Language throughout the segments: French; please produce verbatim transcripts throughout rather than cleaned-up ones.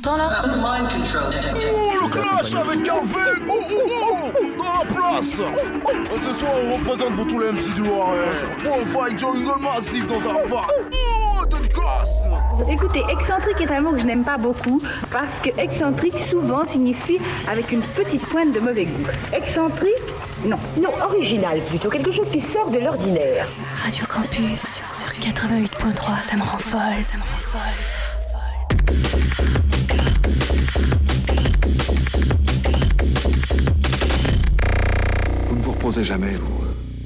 t'entends là? Oh, le clash avec Hervé! Oh, oh, oh! Dans la place! Ce soir, on représente pour tous les M C du Loiret. Pour un fight jungle massif dans ta face! Oh, t'as du classe! Écoutez, excentrique est un mot que je n'aime pas beaucoup parce que excentrique souvent signifie avec une petite pointe de mauvais goût. Excentrique? Non. Non, original plutôt, quelque chose qui sort de l'ordinaire. Radio Campus sur quatre-vingt-huit point trois, ça me rend folle, ça me rend folle. Vous ne vous reposez jamais, vous.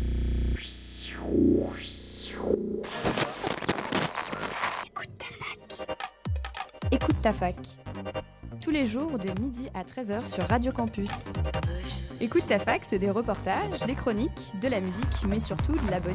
Écoute ta fac. Écoute ta fac. Tous les jours de midi à treize heures sur Radio Campus. Écoute ta fac, c'est des reportages, des chroniques, de la musique, mais surtout de la bonne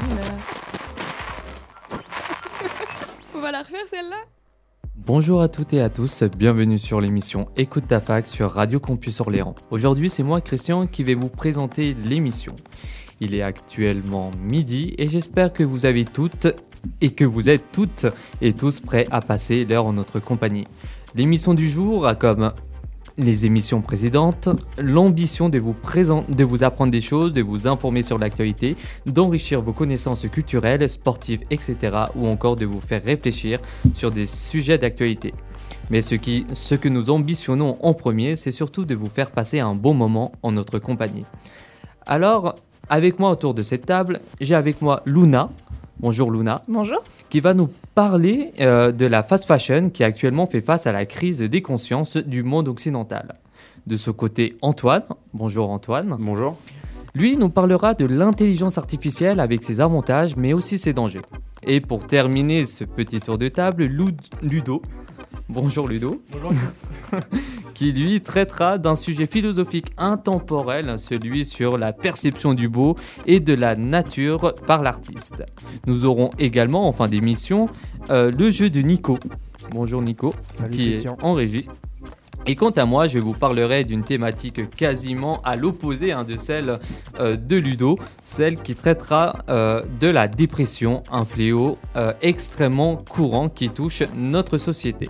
humeur. On va la refaire celle-là ? Bonjour à toutes et à tous, bienvenue sur l'émission Écoute ta fac sur Radio Campus Orléans. Aujourd'hui, c'est moi, Christian, qui vais vous présenter l'émission. Il est actuellement midi et j'espère que vous avez toutes et que vous êtes toutes et tous prêts à passer l'heure en notre compagnie. L'émission du jour a comme les émissions précédentes l'ambition de vous, présent, de vous apprendre des choses, de vous informer sur l'actualité, d'enrichir vos connaissances culturelles, sportives, et cetera ou encore de vous faire réfléchir sur des sujets d'actualité. Mais ce, qui, ce que nous ambitionnons en premier, c'est surtout de vous faire passer un bon moment en notre compagnie. Alors, avec moi autour de cette table, j'ai avec moi Luna. Bonjour Luna. Bonjour. Qui va nous parler euh, de la fast fashion qui actuellement fait face à la crise des consciences du monde occidental. De ce côté, Antoine. Bonjour Antoine. Bonjour. Lui nous parlera de l'intelligence artificielle avec ses avantages mais aussi ses dangers. Et pour terminer ce petit tour de table, Ludo. Bonjour Ludo. Bonjour. Qui lui traitera d'un sujet philosophique intemporel, celui sur la perception du beau et de la nature par l'artiste. Nous aurons également, en fin d'émission, euh, le jeu de Nico. Bonjour Nico. Salut qui Christian. Est en régie. Et quant à moi, je vous parlerai d'une thématique quasiment à l'opposé hein, de celle euh, de Ludo, celle qui traitera euh, de la dépression, un fléau euh, extrêmement courant qui touche notre société.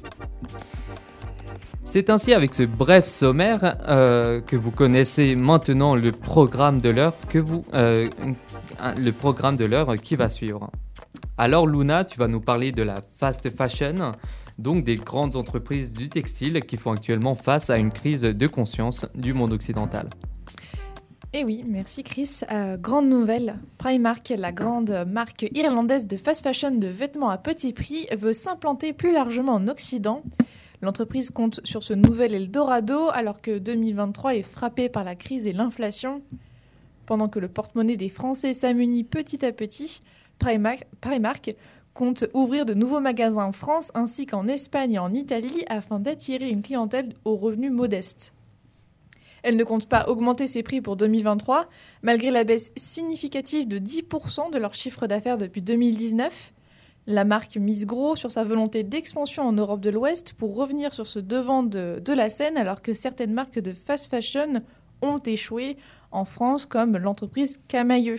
C'est ainsi avec ce bref sommaire euh, que vous connaissez maintenant le programme de l'heure que vous euh, le programme de l'heure qui va suivre. Alors Luna, tu vas nous parler de la fast fashion, donc des grandes entreprises du textile qui font actuellement face à une crise de conscience du monde occidental. Eh oui, merci Chris. Euh, grande nouvelle, Primark, la grande marque irlandaise de fast fashion de vêtements à petit prix, veut s'implanter plus largement en Occident. L'entreprise compte sur ce nouvel Eldorado alors que deux mille vingt-trois est frappé par la crise et l'inflation. Pendant que le porte-monnaie des Français s'amenuise petit à petit, Primark, Primark compte ouvrir de nouveaux magasins en France ainsi qu'en Espagne et en Italie afin d'attirer une clientèle aux revenus modestes. Elle ne compte pas augmenter ses prix pour deux mille vingt-trois, malgré la baisse significative de dix pour cent de leur chiffre d'affaires depuis deux mille dix-neuf. La marque mise gros sur sa volonté d'expansion en Europe de l'Ouest pour revenir sur ce devant de, de la scène alors que certaines marques de fast fashion ont échoué en France comme l'entreprise Camaïeu.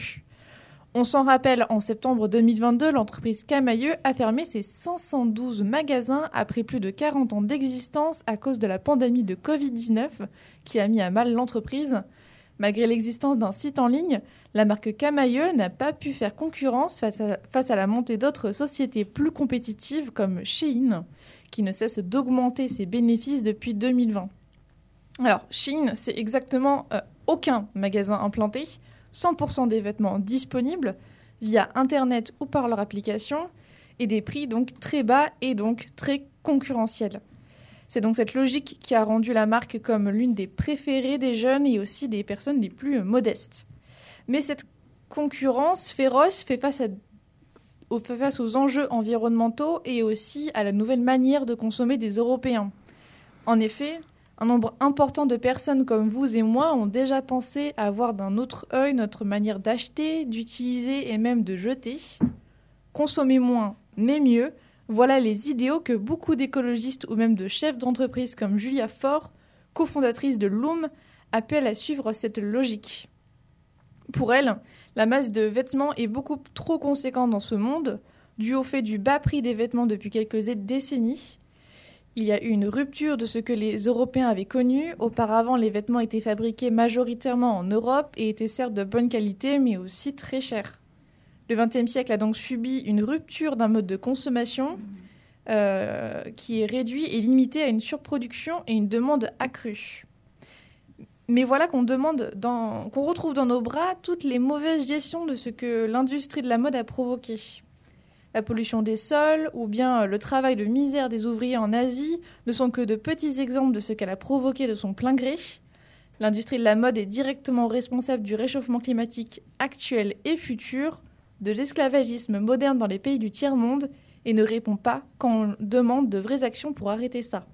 On s'en rappelle, en septembre deux mille vingt-deux, l'entreprise Camaïeu a fermé ses cinq cent douze magasins après plus de quarante ans d'existence à cause de la pandémie de covid dix-neuf qui a mis à mal l'entreprise. Malgré l'existence d'un site en ligne, la marque Camaïeu n'a pas pu faire concurrence face à, face à la montée d'autres sociétés plus compétitives comme Shein, qui ne cesse d'augmenter ses bénéfices depuis deux mille vingt. Alors, Shein, c'est exactement euh, aucun magasin implanté, cent pour cent des vêtements disponibles via Internet ou par leur application, et des prix donc très bas et donc très concurrentiels. C'est donc cette logique qui a rendu la marque comme l'une des préférées des jeunes et aussi des personnes les plus modestes. Mais cette concurrence féroce fait face, à, au, fait face aux enjeux environnementaux et aussi à la nouvelle manière de consommer des Européens. En effet, un nombre important de personnes comme vous et moi ont déjà pensé à voir d'un autre œil notre manière d'acheter, d'utiliser et même de jeter. Consommer moins, mais mieux. Voilà les idéaux que beaucoup d'écologistes ou même de chefs d'entreprise comme Julia Faure, cofondatrice de Loom, appellent à suivre cette logique. Pour elle, la masse de vêtements est beaucoup trop conséquente dans ce monde, dû au fait du bas prix des vêtements depuis quelques décennies. Il y a eu une rupture de ce que les Européens avaient connu. Auparavant, les vêtements étaient fabriqués majoritairement en Europe et étaient certes de bonne qualité, mais aussi très chers. Le vingtième siècle a donc subi une rupture d'un mode de consommation euh, qui est réduit et limité à une surproduction et une demande accrue. Mais voilà qu'on demande dans, qu'on retrouve dans nos bras toutes les mauvaises gestions de ce que l'industrie de la mode a provoqué. La pollution des sols ou bien le travail de misère des ouvriers en Asie ne sont que de petits exemples de ce qu'elle a provoqué de son plein gré. L'industrie de la mode est directement responsable du réchauffement climatique actuel et futur, de l'esclavagisme moderne dans les pays du tiers-monde et ne répond pas quand on demande de vraies actions pour arrêter ça.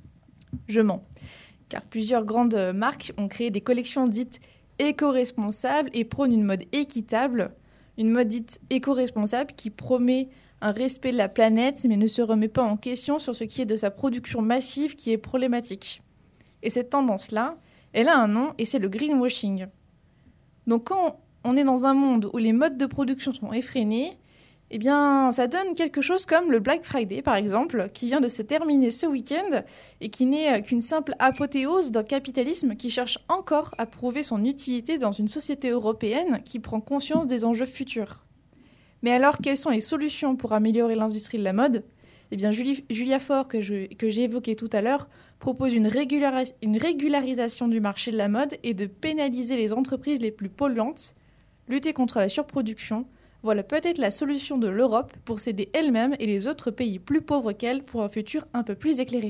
Je mens, car plusieurs grandes marques ont créé des collections dites éco-responsables et prônent une mode équitable. Une mode dite éco-responsable qui promet un respect de la planète mais ne se remet pas en question sur ce qui est de sa production massive qui est problématique. Et cette tendance-là, elle a un nom et c'est le greenwashing. Donc quand on est dans un monde où les modes de production sont effrénés, eh bien ça donne quelque chose comme le Black Friday par exemple, qui vient de se terminer ce week-end et qui n'est qu'une simple apothéose d'un capitalisme qui cherche encore à prouver son utilité dans une société européenne qui prend conscience des enjeux futurs. Mais alors, quelles sont les solutions pour améliorer l'industrie de la mode ? Eh bien, Julie, Julia Faure, que, je, que j'ai évoquée tout à l'heure, propose une, régulari- une régularisation du marché de la mode et de pénaliser les entreprises les plus polluantes, lutter contre la surproduction. Voilà peut-être la solution de l'Europe pour s'aider elle-même et les autres pays plus pauvres qu'elle pour un futur un peu plus éclairé.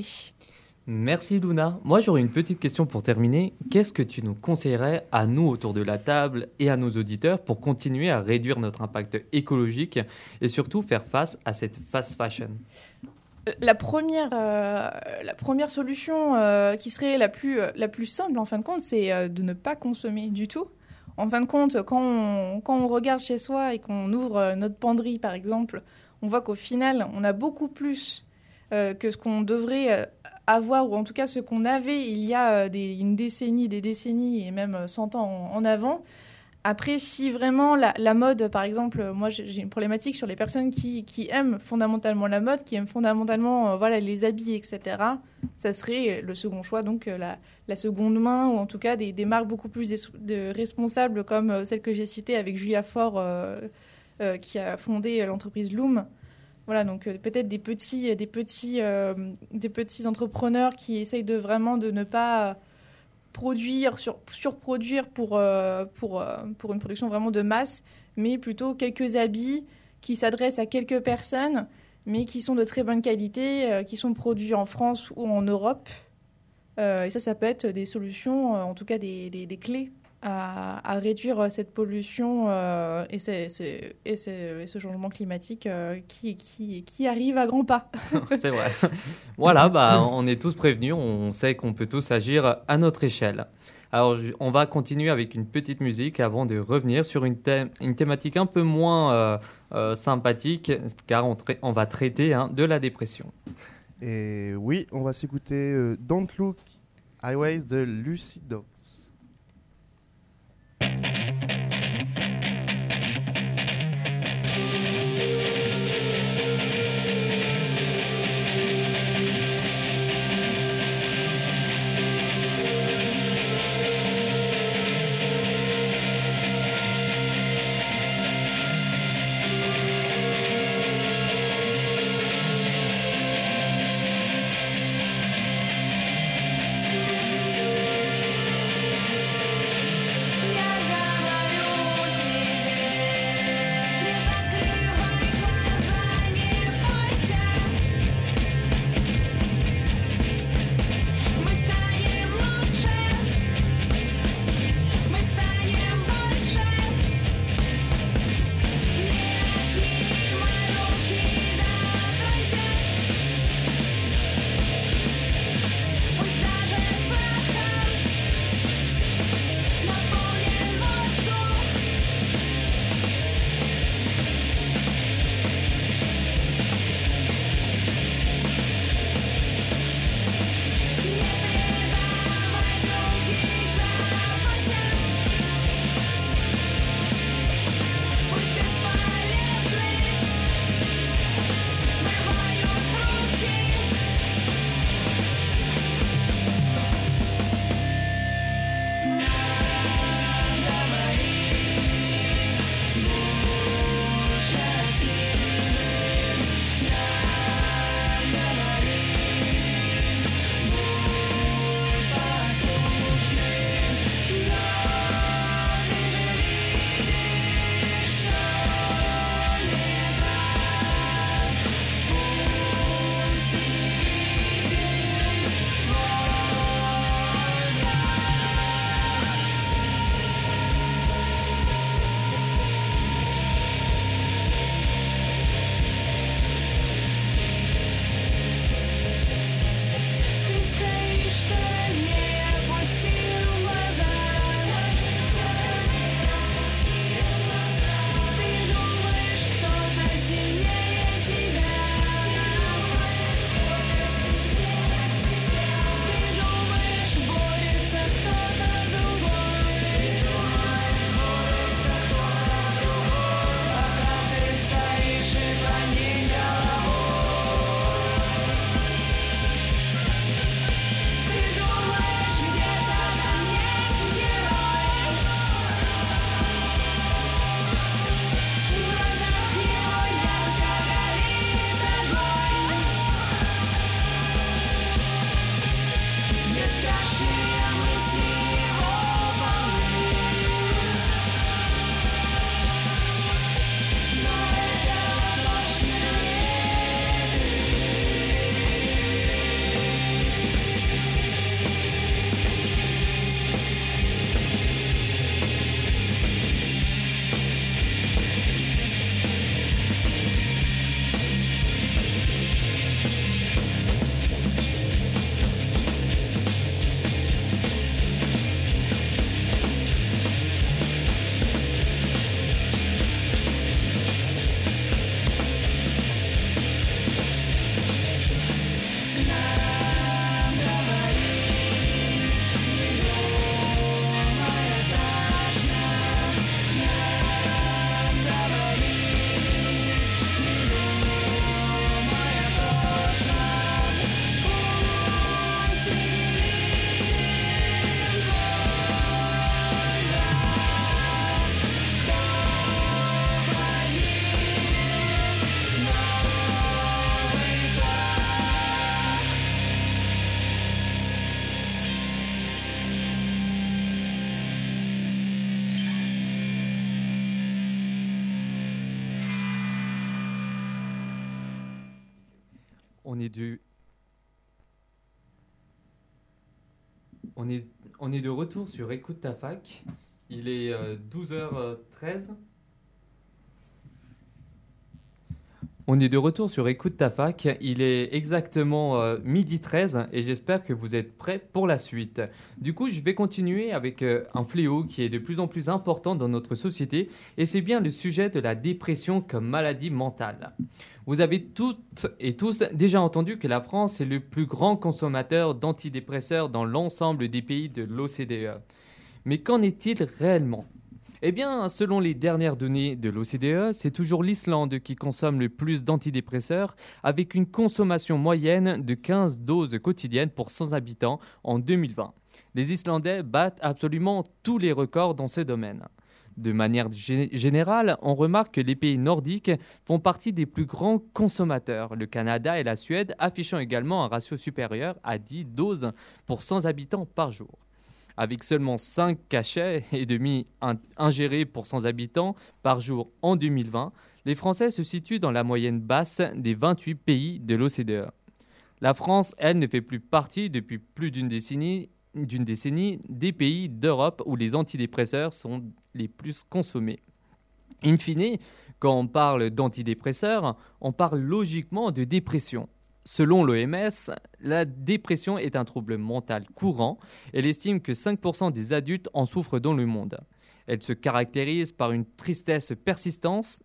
Merci Luna. Moi j'aurais une petite question pour terminer. Qu'est-ce que tu nous conseillerais à nous autour de la table et à nos auditeurs pour continuer à réduire notre impact écologique et surtout faire face à cette fast fashion ? La première, euh, la première solution euh, qui serait la plus, la plus simple en fin de compte, c'est euh, de ne pas consommer du tout. En fin de compte, quand on, quand on regarde chez soi et qu'on ouvre notre penderie, par exemple, on voit qu'au final, on a beaucoup plus euh, que ce qu'on devrait euh, avoir, ou en tout cas ce qu'on avait il y a euh, des, une décennie, des décennies et même cent ans en, en avant. Après, si vraiment la, la mode, par exemple, moi j'ai une problématique sur les personnes qui, qui aiment fondamentalement la mode, qui aiment fondamentalement euh, voilà, les habits, et cetera, ça serait le second choix, donc euh, la, la seconde main, ou en tout cas des, des marques beaucoup plus de, de responsables comme euh, celle que j'ai citée avec Julia Faure, euh, euh, qui a fondé l'entreprise Loom. Voilà, donc euh, peut-être des petits, des, petits, euh, des petits entrepreneurs qui essayent de vraiment de ne pas produire, sur, surproduire pour, euh, pour, euh, pour une production vraiment de masse, mais plutôt quelques habits qui s'adressent à quelques personnes, mais qui sont de très bonne qualité, euh, qui sont produits en France ou en Europe. Euh, et ça, ça peut être des solutions, euh, en tout cas des, des, des clés à, à réduire cette pollution euh, et, c'est, c'est, et, c'est, et ce changement climatique euh, qui, qui, qui arrive à grands pas. C'est vrai. Voilà, bah, on est tous prévenus, on sait qu'on peut tous agir à notre échelle. Alors, on va continuer avec une petite musique avant de revenir sur une, thème, une thématique un peu moins euh, euh, sympathique, car on, tra- on va traiter hein, de la dépression. Et oui, on va s'écouter euh, Don't Look Highways de Lucy Dawes. Thank On est du... On est, on est de retour sur Écoute ta fac. Il est euh, douze heures treize. On est de retour sur Écoute ta fac. Il est exactement euh, midi treize et j'espère que vous êtes prêts pour la suite. Du coup, je vais continuer avec euh, un fléau qui est de plus en plus important dans notre société et c'est bien le sujet de la dépression comme maladie mentale. Vous avez toutes et tous déjà entendu que la France est le plus grand consommateur d'antidépresseurs dans l'ensemble des pays de l'O C D E. Mais qu'en est-il réellement ? Eh bien, selon les dernières données de l'O C D E, c'est toujours l'Islande qui consomme le plus d'antidépresseurs, avec une consommation moyenne de quinze doses quotidiennes pour cent habitants en deux mille vingt. Les Islandais battent absolument tous les records dans ce domaine. De manière g- générale, on remarque que les pays nordiques font partie des plus grands consommateurs, le Canada et la Suède affichant également un ratio supérieur à dix doses pour cent habitants par jour. Avec seulement cinq cachets et demi ingérés pour cent habitants par jour en deux mille vingt, les Français se situent dans la moyenne basse des vingt-huit pays de l'O C D E. La France, elle, ne fait plus partie depuis plus d'une décennie, d'une décennie des pays d'Europe où les antidépresseurs sont les plus consommés. In fine, quand on parle d'antidépresseurs, on parle logiquement de dépression. Selon l'O M S, la dépression est un trouble mental courant. Elle estime que cinq pour cent des adultes en souffrent dans le monde. Elle se caractérise par une tristesse persistante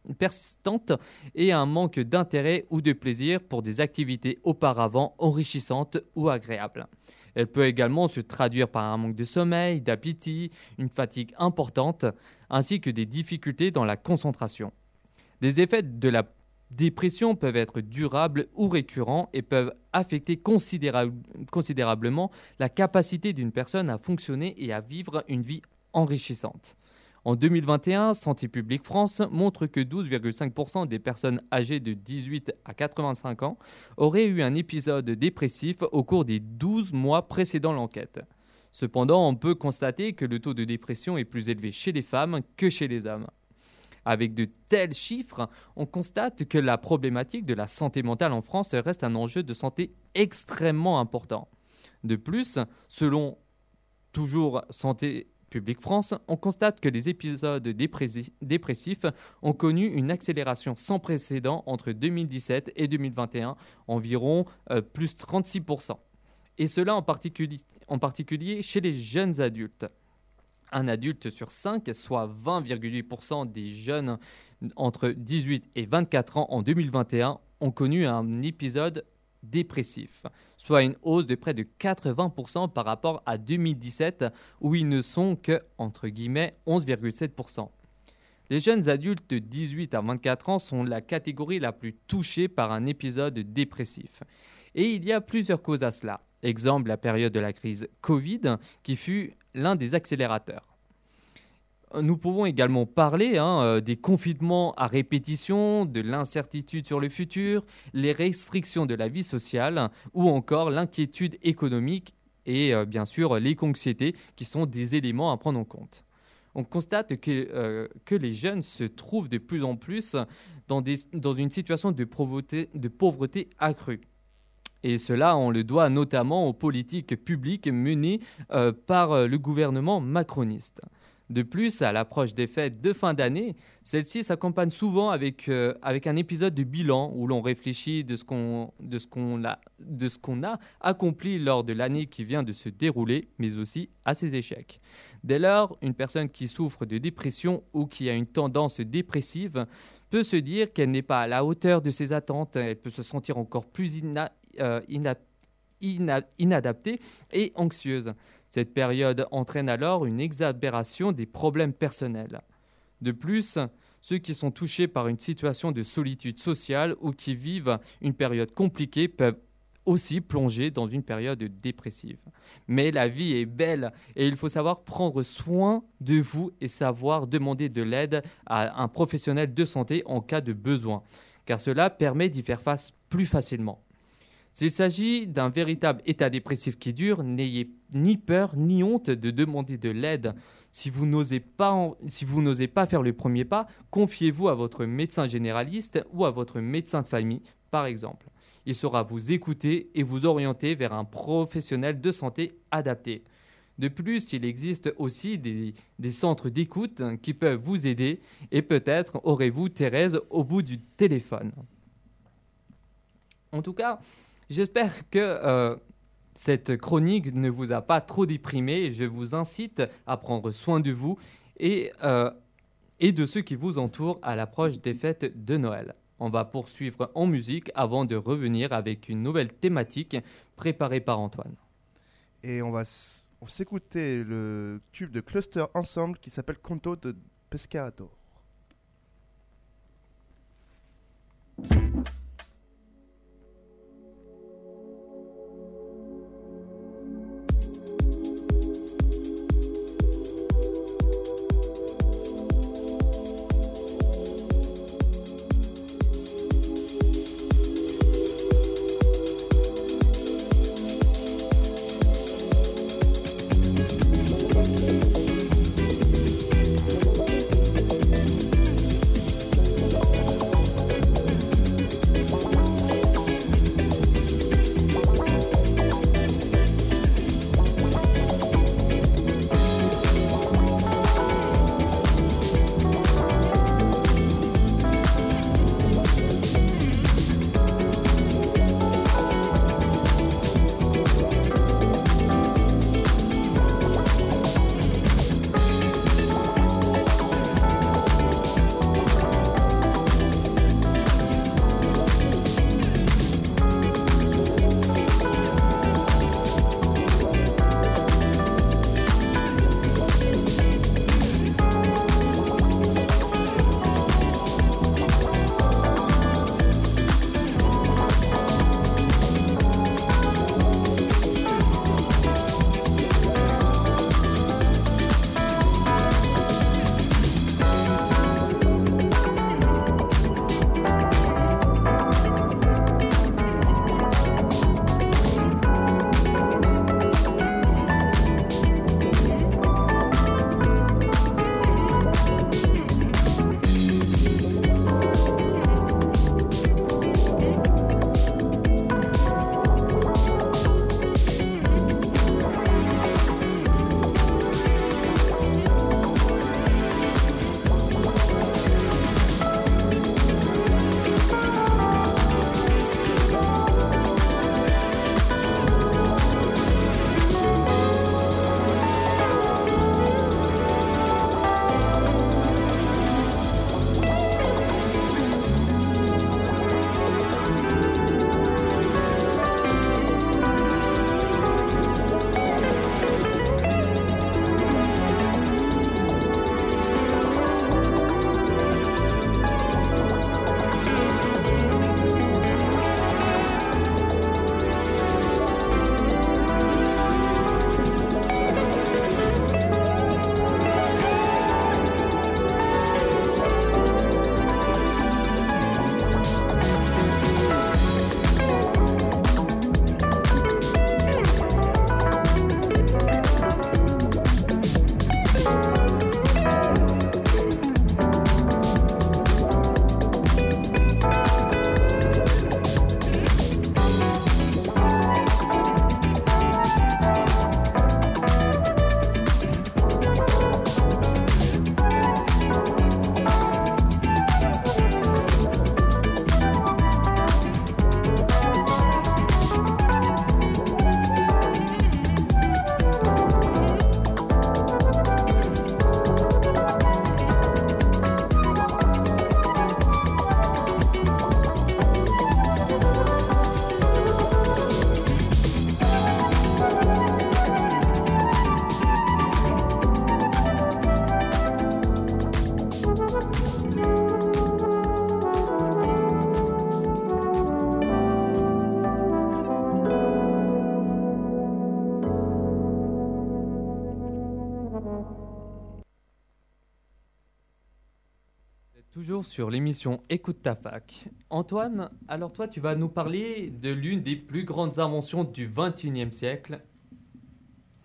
et un manque d'intérêt ou de plaisir pour des activités auparavant enrichissantes ou agréables. Elle peut également se traduire par un manque de sommeil, d'appétit, une fatigue importante, ainsi que des difficultés dans la concentration. Les effets de la dépression peuvent être durables ou récurrents et peuvent affecter considérable, considérablement la capacité d'une personne à fonctionner et à vivre une vie enrichissante. En deux mille vingt et un, Santé publique France montre que douze virgule cinq pour cent des personnes âgées de dix-huit à quatre-vingt-cinq ans auraient eu un épisode dépressif au cours des douze mois précédant l'enquête. Cependant, on peut constater que le taux de dépression est plus élevé chez les femmes que chez les hommes. Avec de tels chiffres, on constate que la problématique de la santé mentale en France reste un enjeu de santé extrêmement important. De plus, selon toujours Santé publique France, on constate que les épisodes dépressifs ont connu une accélération sans précédent entre deux mille dix-sept et deux mille vingt et un, environ euh, plus trente-six pour cent. Et cela en particulier, en particulier chez les jeunes adultes. Un adulte sur cinq, soit vingt virgule huit pour cent des jeunes entre dix-huit et vingt-quatre ans en deux mille vingt et un, ont connu un épisode dépressif, soit une hausse de près de quatre-vingts pour cent par rapport à deux mille dix-sept, où ils ne sont que, entre guillemets, onze virgule sept pour cent. Les jeunes adultes de dix-huit à vingt-quatre ans sont la catégorie la plus touchée par un épisode dépressif. Et il y a plusieurs causes à cela. Exemple, la période de la crise Covid, qui fut l'un des accélérateurs. Nous pouvons également parler hein, des confinements à répétition, de l'incertitude sur le futur, les restrictions de la vie sociale ou encore l'inquiétude économique et euh, bien sûr l'éco-anxiété qui sont des éléments à prendre en compte. On constate que, euh, que les jeunes se trouvent de plus en plus dans, des, dans une situation de pauvreté, de pauvreté accrue. Et cela, on le doit notamment aux politiques publiques menées euh, par le gouvernement macroniste. De plus, à l'approche des fêtes de fin d'année, celles-ci s'accompagnent souvent avec, euh, avec un épisode de bilan où l'on réfléchit de ce qu'on, de ce qu'on a, de ce qu'on a accompli lors de l'année qui vient de se dérouler, mais aussi à ses échecs. Dès lors, une personne qui souffre de dépression ou qui a une tendance dépressive peut se dire qu'elle n'est pas à la hauteur de ses attentes, elle peut se sentir encore plus ina, euh, ina, ina, inadaptée et anxieuse. Cette période entraîne alors une exacerbation des problèmes personnels. De plus, ceux qui sont touchés par une situation de solitude sociale ou qui vivent une période compliquée peuvent aussi plonger dans une période dépressive. Mais la vie est belle et il faut savoir prendre soin de vous et savoir demander de l'aide à un professionnel de santé en cas de besoin, car cela permet d'y faire face plus facilement. S'il s'agit d'un véritable état dépressif qui dure, n'ayez ni peur ni honte de demander de l'aide. Si vous n'osez pas, en, si vous n'osez pas faire le premier pas, confiez-vous à votre médecin généraliste ou à votre médecin de famille, par exemple. Il saura vous écouter et vous orienter vers un professionnel de santé adapté. De plus, il existe aussi des, des centres d'écoute qui peuvent vous aider et peut-être aurez-vous Thérèse au bout du téléphone. En tout cas, j'espère que euh, cette chronique ne vous a pas trop déprimé. Je vous incite à prendre soin de vous et, euh, et de ceux qui vous entourent à l'approche des fêtes de Noël. On va poursuivre en musique avant de revenir avec une nouvelle thématique préparée par Antoine. Et on va s- on va s'écouter le tube de Cluster Ensemble qui s'appelle Conto de Pescado. Toujours sur l'émission Écoute ta fac. Antoine, alors toi tu vas nous parler de l'une des plus grandes inventions du vingt et unième siècle.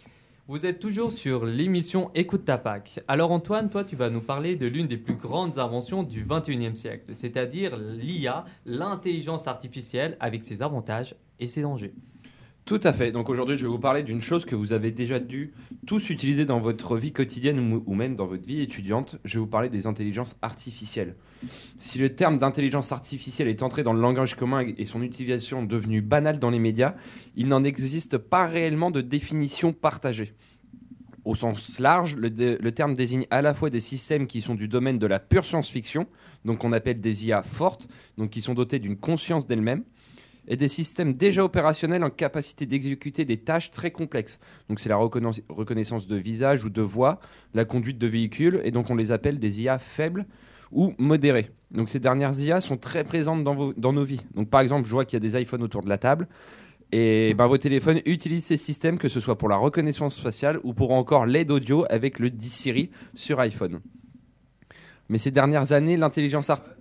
Vous êtes toujours sur l'émission Écoute ta fac. Alors Antoine, toi tu vas nous parler de l'une des plus grandes inventions du vingt et unième siècle, c'est-à-dire l'I A, l'intelligence artificielle avec ses avantages et ses dangers. Tout à fait. Donc aujourd'hui, je vais vous parler d'une chose que vous avez déjà dû tous utiliser dans votre vie quotidienne ou, ou même dans votre vie étudiante. Je vais vous parler des intelligences artificielles. Si le terme d'intelligence artificielle est entré dans le langage commun et son utilisation devenue banale dans les médias, il n'en existe pas réellement de définition partagée. Au sens large, le, de, le terme désigne à la fois des systèmes qui sont du domaine de la pure science-fiction, donc qu'on appelle des I A fortes, donc qui sont dotés d'une conscience d'elles-mêmes, et des systèmes déjà opérationnels en capacité d'exécuter des tâches très complexes. Donc c'est la reconna- reconnaissance de visage ou de voix, la conduite de véhicules, et donc on les appelle des I A faibles ou modérées. Donc ces dernières I A sont très présentes dans, vos, dans nos vies. Donc par exemple, je vois qu'il y a des iPhones autour de la table, et ben, vos téléphones utilisent ces systèmes, que ce soit pour la reconnaissance faciale ou pour encore l'aide audio avec le Dis Siri sur iPhone. Mais ces dernières années, l'intelligence artificielle...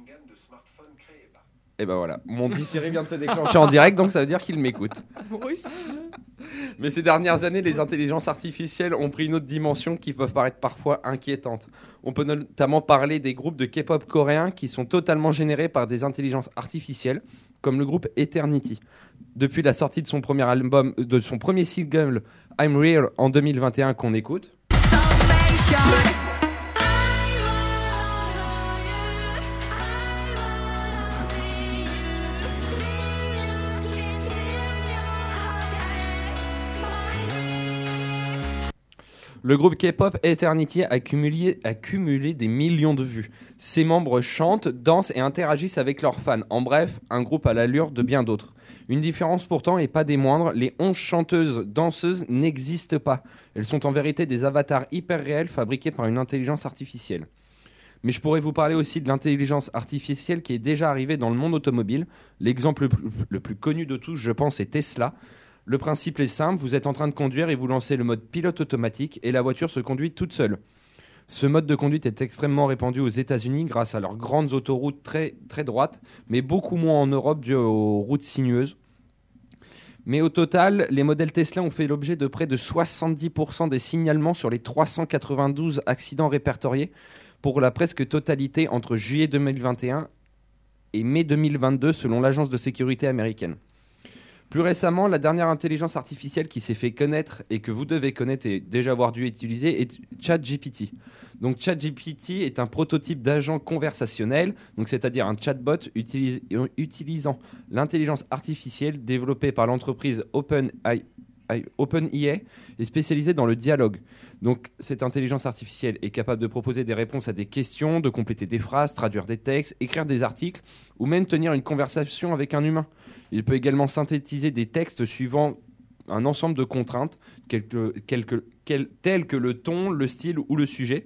Et ben voilà, mon Dis Siri vient de se déclencher en direct, donc ça veut dire qu'il m'écoute. Moi aussi. Mais ces dernières années, les intelligences artificielles ont pris une autre dimension qui peuvent paraître parfois inquiétantes. On peut notamment parler des groupes de K-pop coréens qui sont totalement générés par des intelligences artificielles, comme le groupe Eternity. Depuis la sortie de son premier album, de son premier single I'm Real en deux mille vingt et un qu'on écoute. Le groupe K-pop Eternity a cumulé, a cumulé des millions de vues. Ses membres chantent, dansent et interagissent avec leurs fans. En bref, un groupe à l'allure de bien d'autres. Une différence pourtant, et pas des moindres, les onze chanteuses danseuses n'existent pas. Elles sont en vérité des avatars hyper réels fabriqués par une intelligence artificielle. Mais je pourrais vous parler aussi de l'intelligence artificielle qui est déjà arrivée dans le monde automobile. L'exemple le plus, le plus connu de tous, je pense, est Tesla. Le principe est simple, vous êtes en train de conduire et vous lancez le mode pilote automatique et la voiture se conduit toute seule. Ce mode de conduite est extrêmement répandu aux États-Unis grâce à leurs grandes autoroutes très, très droites, mais beaucoup moins en Europe dû aux routes sinueuses. Mais au total, les modèles Tesla ont fait l'objet de près de soixante-dix pour cent des signalements sur les trois cent quatre-vingt-douze accidents répertoriés pour la presque totalité entre juillet deux mille vingt et un et mai deux mille vingt-deux selon l'agence de sécurité américaine. Plus récemment, la dernière intelligence artificielle qui s'est fait connaître et que vous devez connaître et déjà avoir dû utiliser est ChatGPT. Donc ChatGPT est un prototype d'agent conversationnel, donc c'est-à-dire un chatbot utilis- utilisant l'intelligence artificielle développée par l'entreprise OpenAI OpenAI est spécialisée dans le dialogue. Donc cette intelligence artificielle est capable de proposer des réponses à des questions, de compléter des phrases, traduire des textes, écrire des articles ou même tenir une conversation avec un humain. Il peut également synthétiser des textes suivant un ensemble de contraintes quelque, quelque, quel, telles que le ton, le style ou le sujet.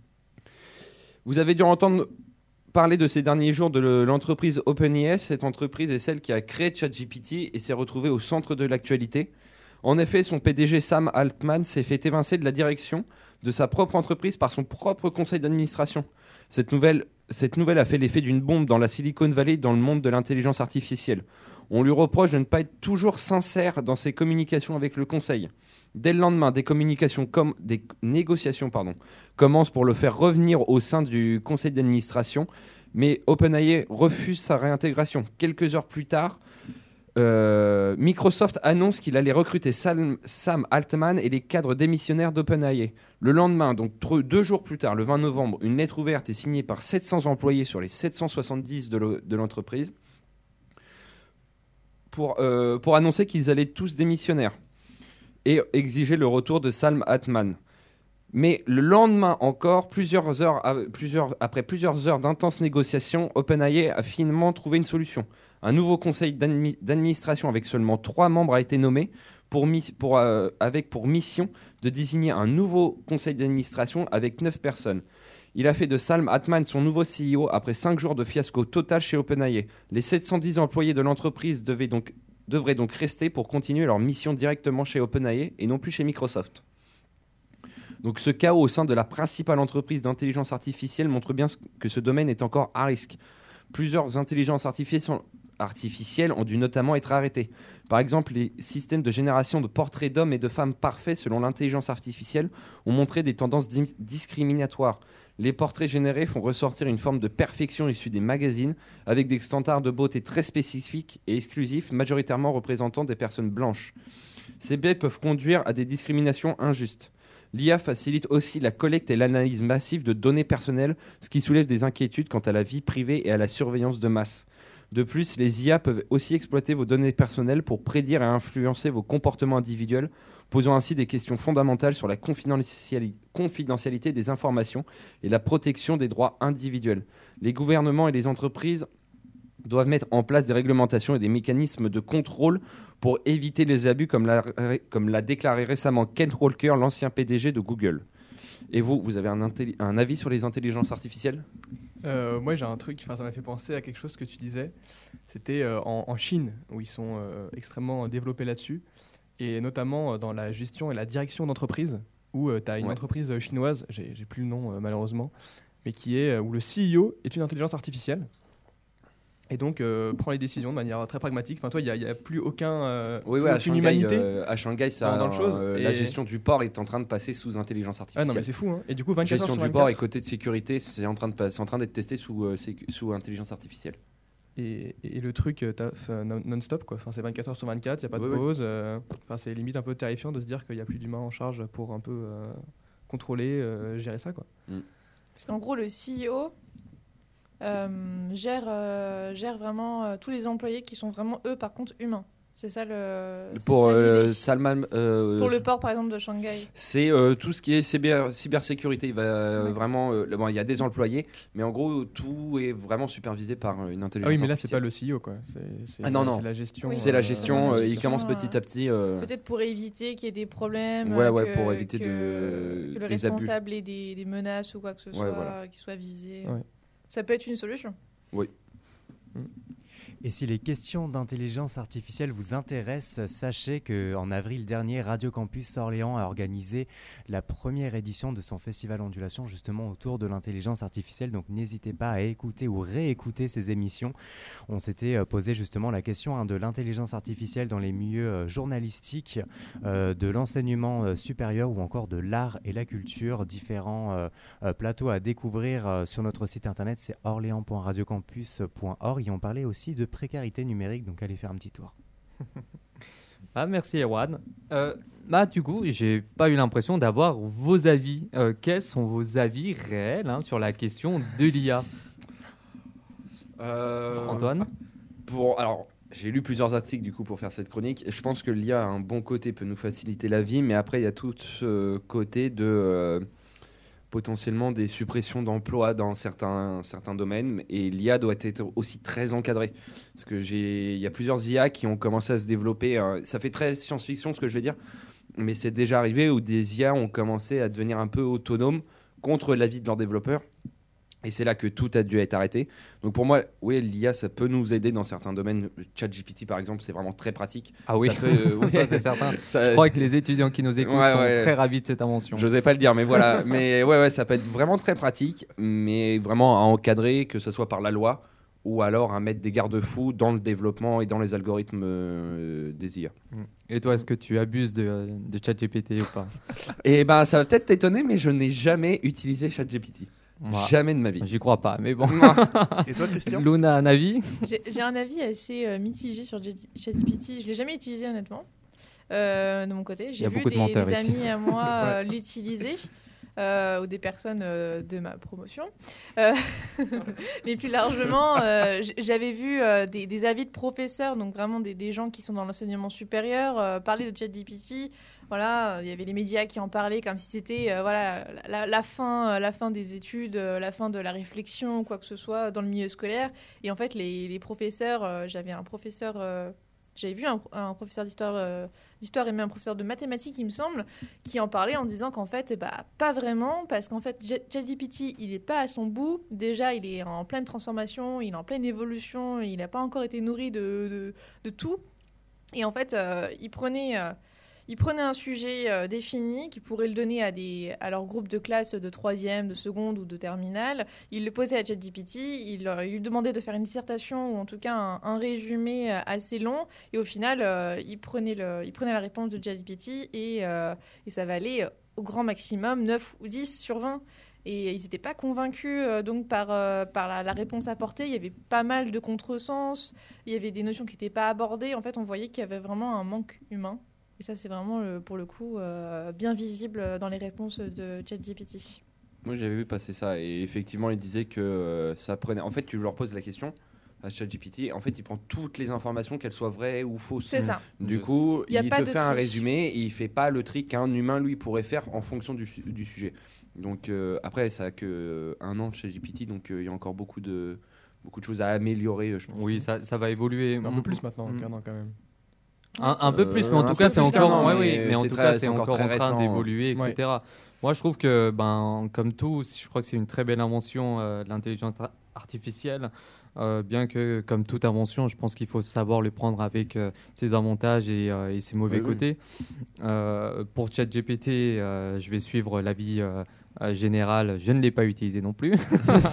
Vous avez dû entendre parler de ces derniers jours de l'entreprise OpenAI. Cette entreprise est celle qui a créé ChatGPT et s'est retrouvée au centre de l'actualité. En effet, son P D G Sam Altman s'est fait évincer de la direction de sa propre entreprise par son propre conseil d'administration. Cette nouvelle, cette nouvelle a fait l'effet d'une bombe dans la Silicon Valley dans le monde de l'intelligence artificielle. On lui reproche de ne pas être toujours sincère dans ses communications avec le conseil. Dès le lendemain, des, communications com- des négociations pardon, commencent pour le faire revenir au sein du conseil d'administration, mais OpenAI refuse sa réintégration. Quelques heures plus tard, Euh, Microsoft annonce qu'il allait recruter Sam, Sam Altman et les cadres démissionnaires d'OpenAI. Le lendemain, donc tr- deux jours plus tard, le vingt novembre, une lettre ouverte est signée par sept cents employés sur les sept cent soixante-dix de, le, de l'entreprise pour, euh, pour annoncer qu'ils allaient tous démissionnaire et exiger le retour de Sam Altman. Mais le lendemain encore, plusieurs heures, plusieurs, après plusieurs heures d'intenses négociations, OpenAI a finalement trouvé une solution. Un nouveau conseil d'admi- d'administration avec seulement trois membres a été nommé pour, mi- pour, euh, avec pour mission de désigner un nouveau conseil d'administration avec neuf personnes. Il a fait de Sam Altman son nouveau C E O après cinq jours de fiasco total chez OpenAI. Les sept cent dix employés de l'entreprise devaient donc, devraient donc rester pour continuer leur mission directement chez OpenAI et non plus chez Microsoft. Donc ce chaos au sein de la principale entreprise d'intelligence artificielle montre bien que ce domaine est encore à risque. Plusieurs intelligences artificielles sont, artificielles ont dû notamment être arrêtées. Par exemple, les systèmes de génération de portraits d'hommes et de femmes parfaits selon l'intelligence artificielle ont montré des tendances dim- discriminatoires. Les portraits générés font ressortir une forme de perfection issue des magazines, avec des standards de beauté très spécifiques et exclusifs, majoritairement représentant des personnes blanches. Ces biais peuvent conduire à des discriminations injustes. L'I A facilite aussi la collecte et l'analyse massive de données personnelles, ce qui soulève des inquiétudes quant à la vie privée et à la surveillance de masse. De plus, les I A peuvent aussi exploiter vos données personnelles pour prédire et influencer vos comportements individuels, posant ainsi des questions fondamentales sur la confidentiali- confidentialité des informations et la protection des droits individuels. Les gouvernements et les entreprises doivent mettre en place des réglementations et des mécanismes de contrôle pour éviter les abus, comme l'a, comme l'a déclaré récemment Kent Walker, l'ancien P D G de Google. Et vous, vous avez un, intelli- un avis sur les intelligences artificielles ? Euh, moi j'ai un truc, ça m'a fait penser à quelque chose que tu disais, c'était euh, en, en Chine où ils sont euh, extrêmement développés là-dessus, et notamment euh, dans la gestion et la direction d'entreprise, où euh, tu as une Ouais. entreprise chinoise, j'ai, j'ai plus le nom euh, malheureusement, mais qui est, euh, où le C E O est une intelligence artificielle, et donc euh, prend les décisions de manière très pragmatique. Enfin, toi, il n'y a, a plus aucun, euh, Oui, plus ouais, à aucune Shanghai, humanité euh, à Shanghai, ça, dans, dans le chose. euh, Et- la gestion du port est en train de passer sous intelligence Ah artificielle. non, mais c'est fou, hein. Et du coup, vingt-quatre gestion heures sur du port et vingt-quatre. côté de sécurité, c'est en train de, pas- c'est en train d'être testé sous, euh, sécu- sous intelligence artificielle. Et, et le truc euh, t'as- enfin, non- non-stop, quoi. Enfin, c'est vingt-quatre heures sur vingt-quatre, il n'y a pas de Oui, oui. pause. euh, Enfin, c'est limite un peu terrifiant de se dire qu'il n'y a plus d'humains en charge pour un peu euh, contrôler, euh, gérer ça, quoi. Parce qu'en gros, le C E O euh, gère, euh, gère vraiment euh, tous les employés qui sont vraiment, eux, par contre, humains. C'est ça le. c'est Pour ça euh, l'idée. Salman, euh, Pour le port, par exemple, de Shanghai. c'est euh, tout ce qui est cyber, cybersécurité. Il va euh, vraiment, euh, bon, il y a des employés, mais en gros, tout est vraiment supervisé par euh, une Ah intelligence oui, mais là, c'est artificielle. pas le C E O, quoi. C'est, c'est- Ah non, non. c'est la gestion. Oui. C'est la euh, gestion. la euh, il gestion, commence euh, petit à petit. euh, Peut-être pour éviter qu'il y ait des problèmes. Ouais, euh, ouais, que- pour éviter que, de- que le des abus. responsable ait des, des menaces ou quoi que ce Ouais, soit, voilà. qui soit visé. Ouais. Ça peut être une solution. Oui. Et si les questions d'intelligence artificielle vous intéressent, sachez qu'en avril dernier, Radio Campus Orléans a organisé la première édition de son festival Ondulation justement autour de l'intelligence artificielle. Donc n'hésitez pas à écouter ou réécouter ces émissions. On s'était euh, posé justement la question hein, de l'intelligence artificielle dans les milieux euh, journalistiques, euh, de l'enseignement euh, supérieur ou encore de l'art et la culture. Différents euh, euh, plateaux à découvrir euh, sur notre site internet, c'est orléans point radiocampus point org. Et on parlait aussi de précarité numérique, donc allez faire un petit tour. Ah, merci Erwan. Euh, bah, du coup, j'ai pas eu l'impression d'avoir vos avis. Euh, quels sont vos avis réels hein, sur la question de l'I A Euh, Antoine pour, alors, j'ai lu plusieurs articles du coup pour faire cette chronique. Et je pense que l'I A a un bon côté, peut nous faciliter la vie, mais après il y a tout ce côté de euh, potentiellement des suppressions d'emplois dans certains, certains domaines. Et l'I A doit être aussi très encadrée. Parce que j'ai, il y a plusieurs I A qui ont commencé à se développer. euh, ça fait très science-fiction ce que je vais dire, mais c'est déjà arrivé où des I A ont commencé à devenir un peu autonomes contre l'avis de leurs développeurs. Et c'est là que tout a dû être arrêté. Donc pour moi, oui, l'I A, ça peut nous aider dans certains domaines. ChatGPT, par exemple, c'est vraiment très pratique. Ah oui, ça, peut, euh, ouais, ça c'est certain. ça- Je crois que les étudiants qui nous écoutent Ouais, sont ouais. très ravis de cette invention. Je n'osais pas le dire, mais voilà. mais ouais, ouais, ça peut être vraiment très pratique, mais vraiment à encadrer, que ce soit par la loi ou alors à mettre des garde-fous dans le développement et dans les algorithmes euh, des I A. Et toi, est-ce que tu abuses de, de ChatGPT ou pas? Et ben, ça va peut-être t'étonner, mais je n'ai jamais utilisé ChatGPT. Moi, Jamais de ma vie. J'y crois pas, mais bon. Et toi, Christian? Luna, un avis? J'ai j'ai un avis assez euh, mitigé sur J- ChatGPT. Je l'ai jamais utilisé honnêtement. Euh, de mon côté, Il y j'ai a vu beaucoup de des, menteurs des ici. amis à moi euh, l'utiliser. Euh, ou des personnes euh, de ma promotion. Euh, mais plus largement, euh, j- j'avais vu euh, des, des avis de professeurs, donc vraiment des, des gens qui sont dans l'enseignement supérieur, euh, parler de ChatGPT. Voilà, il y avait les médias qui en parlaient comme si c'était euh, voilà, la, la, fin, la fin des études, euh, la fin de la réflexion, quoi que ce soit dans le milieu scolaire. Et en fait, les, les professeurs, euh, j'avais un professeur... Euh, J'avais vu un, un professeur d'histoire, euh, d'histoire et même un professeur de mathématiques, il me semble, qui en parlait en disant qu'en fait, eh bah, pas vraiment, parce qu'en fait, ChatGPT, il n'est pas à son bout. Déjà, il est en pleine transformation, il est en pleine évolution, il n'a pas encore été nourri de, de, de tout. Et en fait, euh, il prenait... Euh, ils prenaient un sujet euh, défini, qu'ils pourraient le donner à, des, à leur groupe de classe de troisième, de seconde ou de terminale. Ils le posaient à ChatGPT, ils, leur- ils lui demandaient de faire une dissertation ou en tout cas un, un résumé euh, assez long. Et au final, euh, ils, prenaient le, ils prenaient la réponse de ChatGPT et, euh, et ça valait euh, au grand maximum neuf ou dix sur vingt. Et ils n'étaient pas convaincus euh, donc par, euh, par la, la réponse apportée. Il y avait pas mal de contresens, il y avait des notions qui n'étaient pas abordées. En fait, on voyait qu'il y avait vraiment un manque humain. Et ça, c'est vraiment, le- pour le coup, euh, bien visible dans les réponses de ChatGPT. Moi, j'avais vu passer ça et effectivement, il disait que euh, ça prenait. En fait, tu leur poses la question à ChatGPT. En fait, il prend toutes les informations, qu'elles soient vraies ou fausses. C'est ça. Du Juste. coup, Il y a il pas te de fait un tri. résumé et il fait pas le tri qu'un humain lui pourrait faire en fonction du, su- du sujet. Donc euh, après, ça a que euh, un an de ChatGPT, donc euh, il y a encore beaucoup de beaucoup de choses à améliorer. euh, Je pense. Oui, ça, ça va évoluer. Un peu plus maintenant Mm. qu'un an quand même. Un, un peu plus, mais en Euh, un tout peu cas, c'est plus encore, qu'un an, ouais, mais oui, mais en c'est tout très- cas, c'est c'est encore encore très en train récent. d'évoluer, Ouais. et cetera. Moi, je trouve que, ben, comme tout, je crois que c'est une très belle invention euh, de l'intelligence ar- artificielle. Euh, bien que, comme toute invention, je pense qu'il faut savoir le prendre avec euh, ses avantages et, euh, et ses mauvais Oui, oui. côtés. Euh, pour ChatGPT, euh, je vais suivre l'avis euh, euh, général. Je ne l'ai pas utilisé non plus.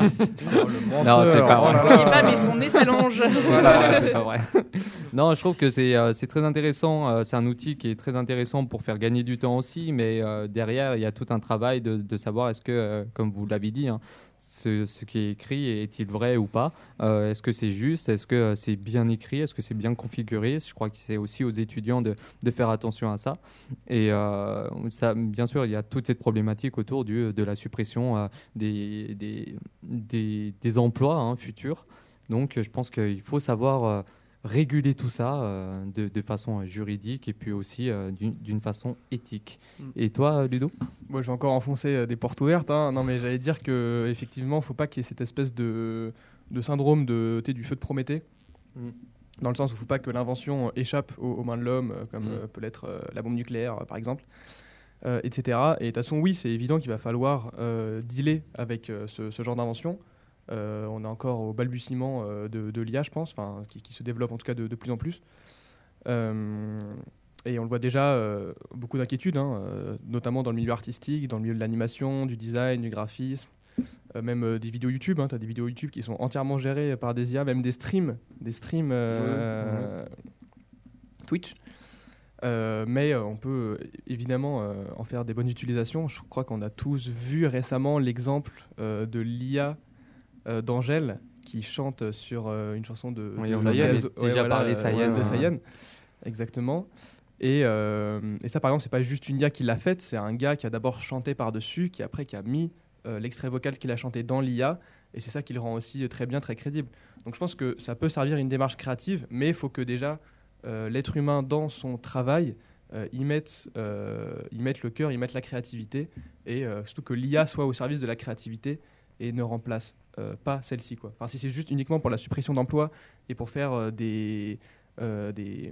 Non, c'est pas Vous vrai. voyez pas, mais son nez s'allonge. Voilà, c'est pas vrai. Non, je trouve que c'est euh, c'est très intéressant. euh, c'est un outil qui est très intéressant pour faire gagner du temps aussi, mais euh, derrière, il y a tout un travail de, de savoir est-ce que, euh, comme vous l'avez dit, hein, ce, ce qui est écrit est-il vrai ou pas. Euh, Est-ce que c'est juste? Est-ce que euh, c'est bien écrit? Est-ce que c'est bien configuré? Je crois que c'est aussi aux étudiants de, de faire attention à ça. Et euh, ça, bien sûr, il y a toute cette problématique autour du, de la suppression euh, des, des, des, des emplois hein, futurs. Donc, euh, je pense qu'il faut savoir euh, réguler tout ça euh, de, de façon juridique et puis aussi euh, d'une d'une façon éthique. Mm. Et toi, Ludo? Moi, je vais encore enfoncer euh, des portes ouvertes. hein. Non, mais j'allais dire que effectivement, faut pas qu'il y ait cette espèce de, de syndrome de, tu sais, du feu de Prométhée. Mm. Dans le sens où il ne faut pas que l'invention échappe aux, aux mains de l'homme, euh, comme Mm. euh, peut l'être euh, la bombe nucléaire, euh, par exemple, euh, et cetera. Et de toute façon, oui, c'est évident qu'il va falloir euh, dealer avec euh, ce, ce genre d'invention. Euh, on est encore au balbutiement euh, de, de l'I A, je pense, enfin, qui, qui se développe en tout cas de, de plus en plus. Euh, et on le voit déjà, euh, beaucoup d'inquiétudes, hein, euh, notamment dans le milieu artistique, dans le milieu de l'animation, du design, du graphisme, euh, même euh, des vidéos YouTube. Hein, tu as des vidéos YouTube qui sont entièrement gérées par des I A, même des streams, des streams euh, Twitch. Euh, mais euh, on peut euh, évidemment euh, en faire des bonnes utilisations. Je crois qu'on a tous vu récemment l'exemple euh, de l'I A euh, d'Angèle qui chante sur euh, une chanson de, Oui, de on en avait Gazo- déjà parlé, euh, Sayen. de Sayen. Exactement. Et, euh, et ça, par exemple, c'est pas juste une I A qui l'a faite, c'est un gars qui a d'abord chanté par-dessus, qui après qui a mis euh, l'extrait vocal qu'il a chanté dans l'I A, et c'est ça qui le rend aussi très bien, très crédible. Donc je pense que ça peut servir à une démarche créative, mais il faut que déjà euh, l'être humain dans son travail euh, y, mette, euh, y mette le cœur, y mette la créativité, et euh, surtout que l'I A soit au service de la créativité et ne remplace euh, pas celle-ci, quoi. Enfin, si c'est juste uniquement pour la suppression d'emplois et pour faire euh, des, euh, des,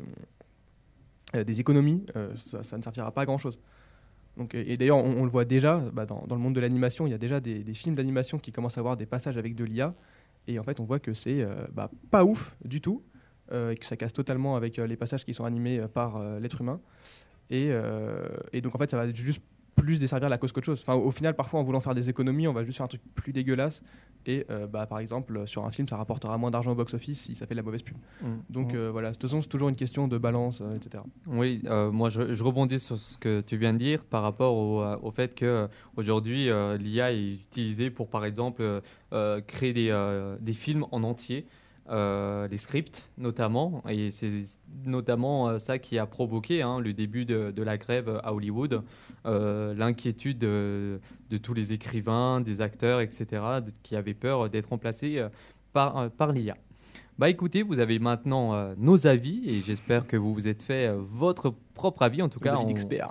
euh, des économies, euh, ça, ça ne servira pas à grand-chose. Donc, et, et d'ailleurs, on, on le voit déjà, bah, dans, dans le monde de l'animation, il y a déjà des, des films d'animation qui commencent à avoir des passages avec de l'I A, et en fait, on voit que c'est euh, bah, pas ouf du tout, euh, et que ça casse totalement avec euh, les passages qui sont animés euh, par euh, l'être humain. Et, euh, et donc, en fait, ça va juste plus desservir la cause qu'autre chose. Enfin, au, au final, parfois, en voulant faire des économies, on va juste faire un truc plus dégueulasse. Et euh, bah, par exemple, sur un film, ça rapportera moins d'argent au box-office si ça fait de la mauvaise pub. Mmh. Donc Mmh. euh, voilà, de toute façon, c'est toujours une question de balance, euh, et cetera. Oui, euh, moi je, je rebondis sur ce que tu viens de dire par rapport au, euh, au fait qu'aujourd'hui euh, l'I A est utilisée pour par exemple euh, euh, créer des, euh, des films en entier. Euh, les scripts notamment, et c'est notamment euh, ça qui a provoqué hein, le début de, de la grève à Hollywood, euh, l'inquiétude de, de tous les écrivains, des acteurs, et cetera, de, qui avaient peur d'être remplacés euh, par, euh, par l'I A. Bah écoutez, vous avez maintenant euh, nos avis, et j'espère que vous vous êtes fait euh, votre propre avis, en tout cas. Avis on... d'expert.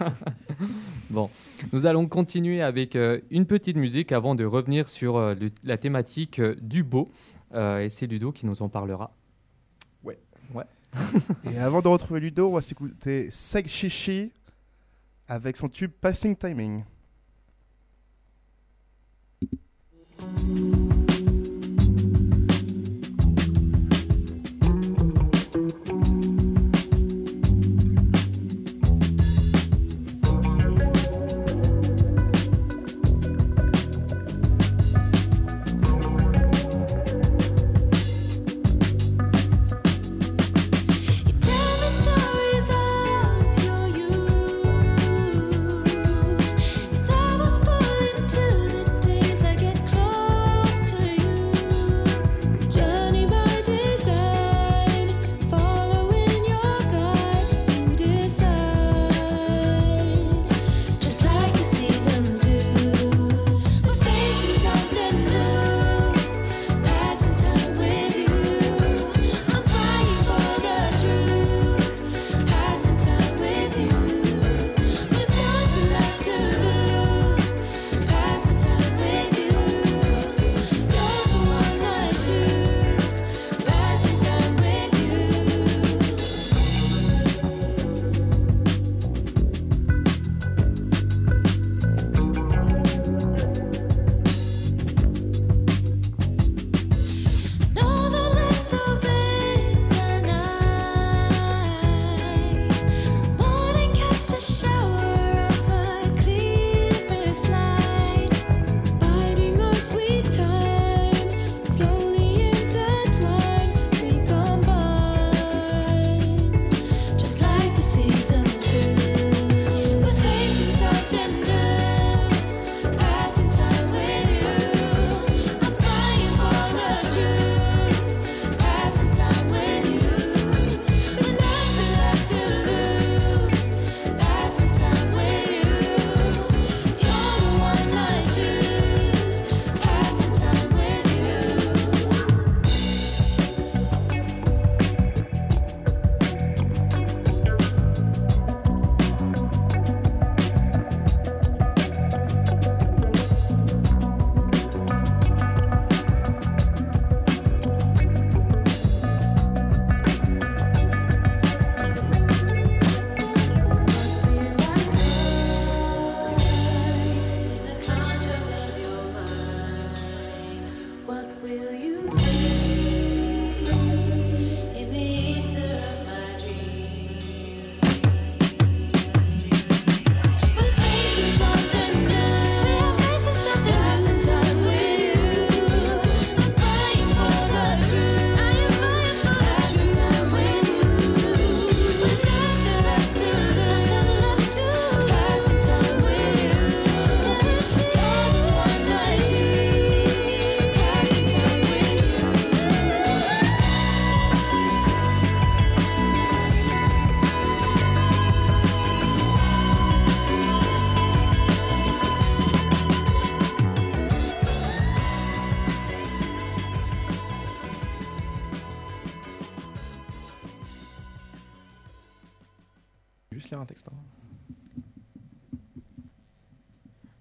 Bon, nous allons continuer avec euh, une petite musique avant de revenir sur euh, le, la thématique euh, du beau. Euh, et c'est Ludo qui nous en parlera. Ouais. Ouais. Et avant de retrouver Ludo, on va s'écouter Seg Shishi avec son tube Passing Timing.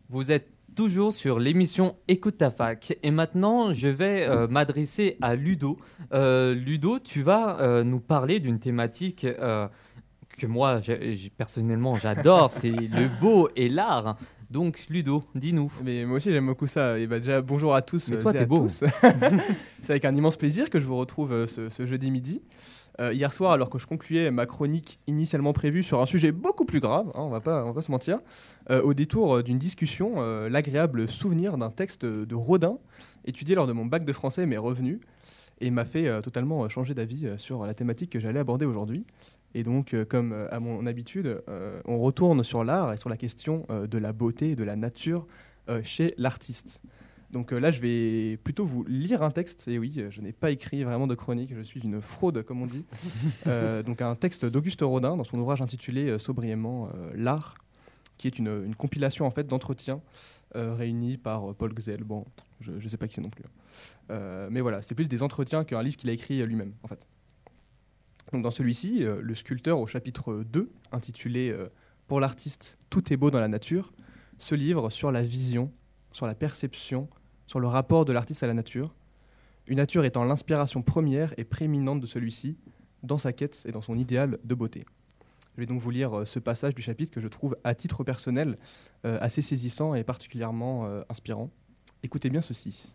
Vous êtes toujours sur l'émission Écoute ta fac. Et maintenant, je vais euh, m'adresser à Ludo. Euh, Ludo, tu vas euh, nous parler d'une thématique euh, que moi, j'ai, j'ai, personnellement, j'adore. C'est le beau et l'art. Donc, Ludo, dis-nous. Mais moi aussi, j'aime beaucoup ça. Et bah, déjà, bonjour à tous. Mais toi, et t'es à beau. tous. C'est avec un immense plaisir que je vous retrouve euh, ce, ce jeudi midi. Euh, hier soir, alors que je concluais ma chronique initialement prévue sur un sujet beaucoup plus grave, hein, on va pas, on va pas se mentir, euh, au détour d'une discussion, euh, l'agréable souvenir d'un texte de Rodin, étudié lors de mon bac de français, m'est revenu et m'a fait euh, totalement changer d'avis euh, sur la thématique que j'allais aborder aujourd'hui. Et donc, euh, comme euh, à mon habitude, euh, on retourne sur l'art et sur la question euh, de la beauté et de la nature euh, chez l'artiste. Donc euh, là, je vais plutôt vous lire un texte. Et oui, je n'ai pas écrit vraiment de chronique, je suis une fraude, comme on dit. euh, donc un texte d'Auguste Rodin, dans son ouvrage intitulé euh, sobriément euh, L'art, qui est une, une compilation en fait, d'entretiens euh, réunis par euh, Paul Gzell. Bon, je ne sais pas qui c'est non plus. Euh, mais voilà, c'est plus des entretiens qu'un livre qu'il a écrit lui-même, en fait. Donc dans celui-ci, euh, le sculpteur, au chapitre deux, intitulé euh, « Pour l'artiste, tout est beau dans la nature », se livre sur la vision, sur la perception, sur le rapport de l'artiste à la nature, une nature étant l'inspiration première et prééminente de celui-ci dans sa quête et dans son idéal de beauté. Je vais donc vous lire euh, ce passage du chapitre que je trouve, à titre personnel, euh, assez saisissant et particulièrement euh, inspirant. Écoutez bien ceci.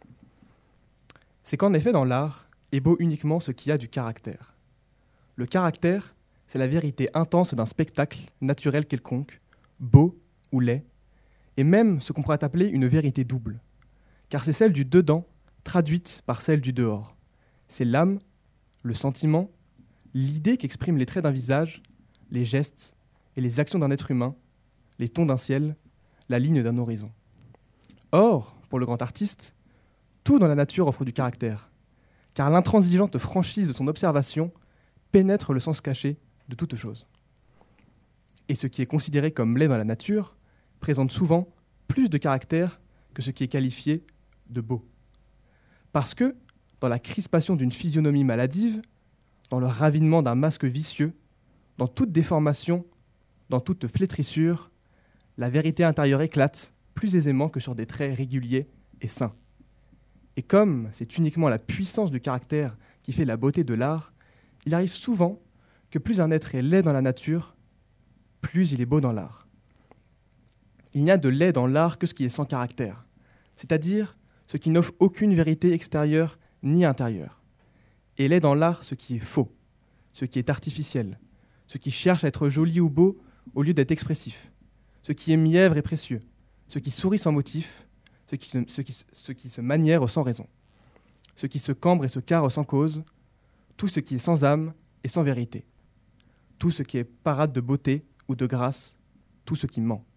C'est qu'en effet, dans l'art, est beau uniquement ce qui a du caractère. Le caractère, c'est la vérité intense d'un spectacle naturel quelconque, beau ou laid, et même ce qu'on pourrait appeler une vérité double, car c'est celle du dedans traduite par celle du dehors. C'est l'âme, le sentiment, l'idée qu'expriment les traits d'un visage, les gestes et les actions d'un être humain, les tons d'un ciel, la ligne d'un horizon. Or, pour le grand artiste, tout dans la nature offre du caractère, car l'intransigeante franchise de son observation pénètre le sens caché de toute chose. Et ce qui est considéré comme laid dans la nature présente souvent plus de caractère que ce qui est qualifié de beau. Parce que, dans la crispation d'une physionomie maladive, dans le ravinement d'un masque vicieux, dans toute déformation, dans toute flétrissure, la vérité intérieure éclate plus aisément que sur des traits réguliers et sains. Et comme c'est uniquement la puissance du caractère qui fait la beauté de l'art, il arrive souvent que plus un être est laid dans la nature, plus il est beau dans l'art. Il n'y a de laid dans l'art que ce qui est sans caractère, c'est-à-dire ce qui n'offre aucune vérité extérieure ni intérieure. Et laid dans l'art ce qui est faux, ce qui est artificiel, ce qui cherche à être joli ou beau au lieu d'être expressif, ce qui est mièvre et précieux, ce qui sourit sans motif, ce qui, se, ce, qui, ce qui se manière sans raison, ce qui se cambre et se carre sans cause, tout ce qui est sans âme et sans vérité, tout ce qui est parade de beauté ou de grâce, tout ce qui ment.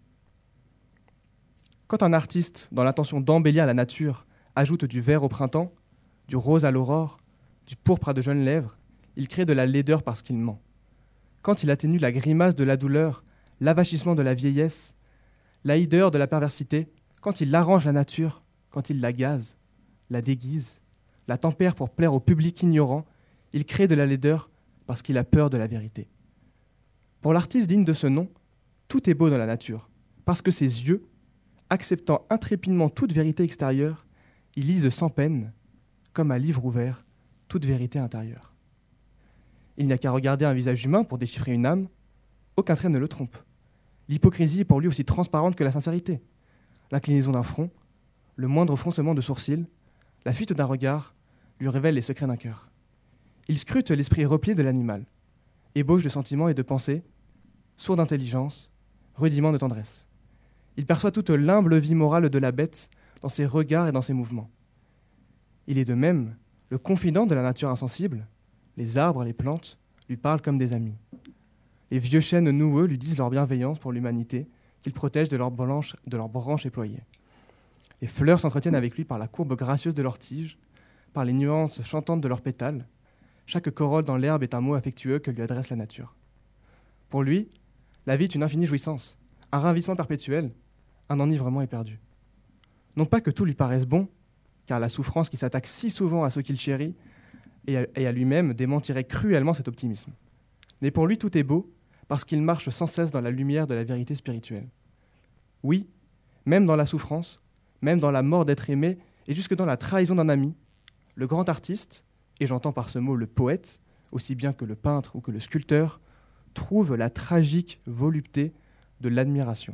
Quand un artiste, dans l'intention d'embellir la nature, ajoute du vert au printemps, du rose à l'aurore, du pourpre à de jeunes lèvres, il crée de la laideur parce qu'il ment. Quand il atténue la grimace de la douleur, l'avachissement de la vieillesse, la hideur de la perversité, quand il arrange la nature, quand il la gaze, la déguise, la tempère pour plaire au public ignorant, il crée de la laideur parce qu'il a peur de la vérité. Pour l'artiste digne de ce nom, tout est beau dans la nature, parce que ses yeux, acceptant intrépidement toute vérité extérieure, ils lisent sans peine, comme un livre ouvert, toute vérité intérieure. Il n'y a qu'à regarder un visage humain pour déchiffrer une âme, aucun trait ne le trompe. L'hypocrisie est pour lui aussi transparente que la sincérité. L'inclinaison d'un front, le moindre froncement de sourcils, la fuite d'un regard lui révèle les secrets d'un cœur. Il scrute l'esprit replié de l'animal, ébauche de sentiments et de pensées, sourd d'intelligence, rudiment de tendresse. Il perçoit toute l'humble vie morale de la bête dans ses regards et dans ses mouvements. Il est de même le confident de la nature insensible. Les arbres, les plantes lui parlent comme des amis. Les vieux chênes noueux lui disent leur bienveillance pour l'humanité, qu'ils protègent de leurs branches, de leurs branches éployées. Les fleurs s'entretiennent avec lui par la courbe gracieuse de leurs tiges, par les nuances chantantes de leurs pétales. Chaque corolle dans l'herbe est un mot affectueux que lui adresse la nature. Pour lui, la vie est une infinie jouissance, un ravissement perpétuel, un enivrement éperdu. Non pas que tout lui paraisse bon, car la souffrance qui s'attaque si souvent à ceux qu'il chérit et à, et à lui-même démentirait cruellement cet optimisme. Mais pour lui, tout est beau, parce qu'il marche sans cesse dans la lumière de la vérité spirituelle. Oui, même dans la souffrance, même dans la mort d'être aimé, et jusque dans la trahison d'un ami, le grand artiste, et j'entends par ce mot le poète, aussi bien que le peintre ou que le sculpteur, trouve la tragique volupté de l'admiration.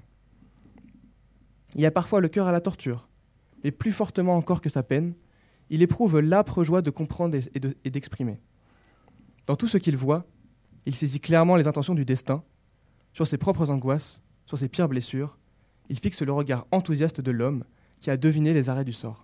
Il a parfois le cœur à la torture, mais plus fortement encore que sa peine, il éprouve l'âpre joie de comprendre et, de, et d'exprimer. Dans tout ce qu'il voit, il saisit clairement les intentions du destin, sur ses propres angoisses, sur ses pires blessures, il fixe le regard enthousiaste de l'homme qui a deviné les arrêts du sort.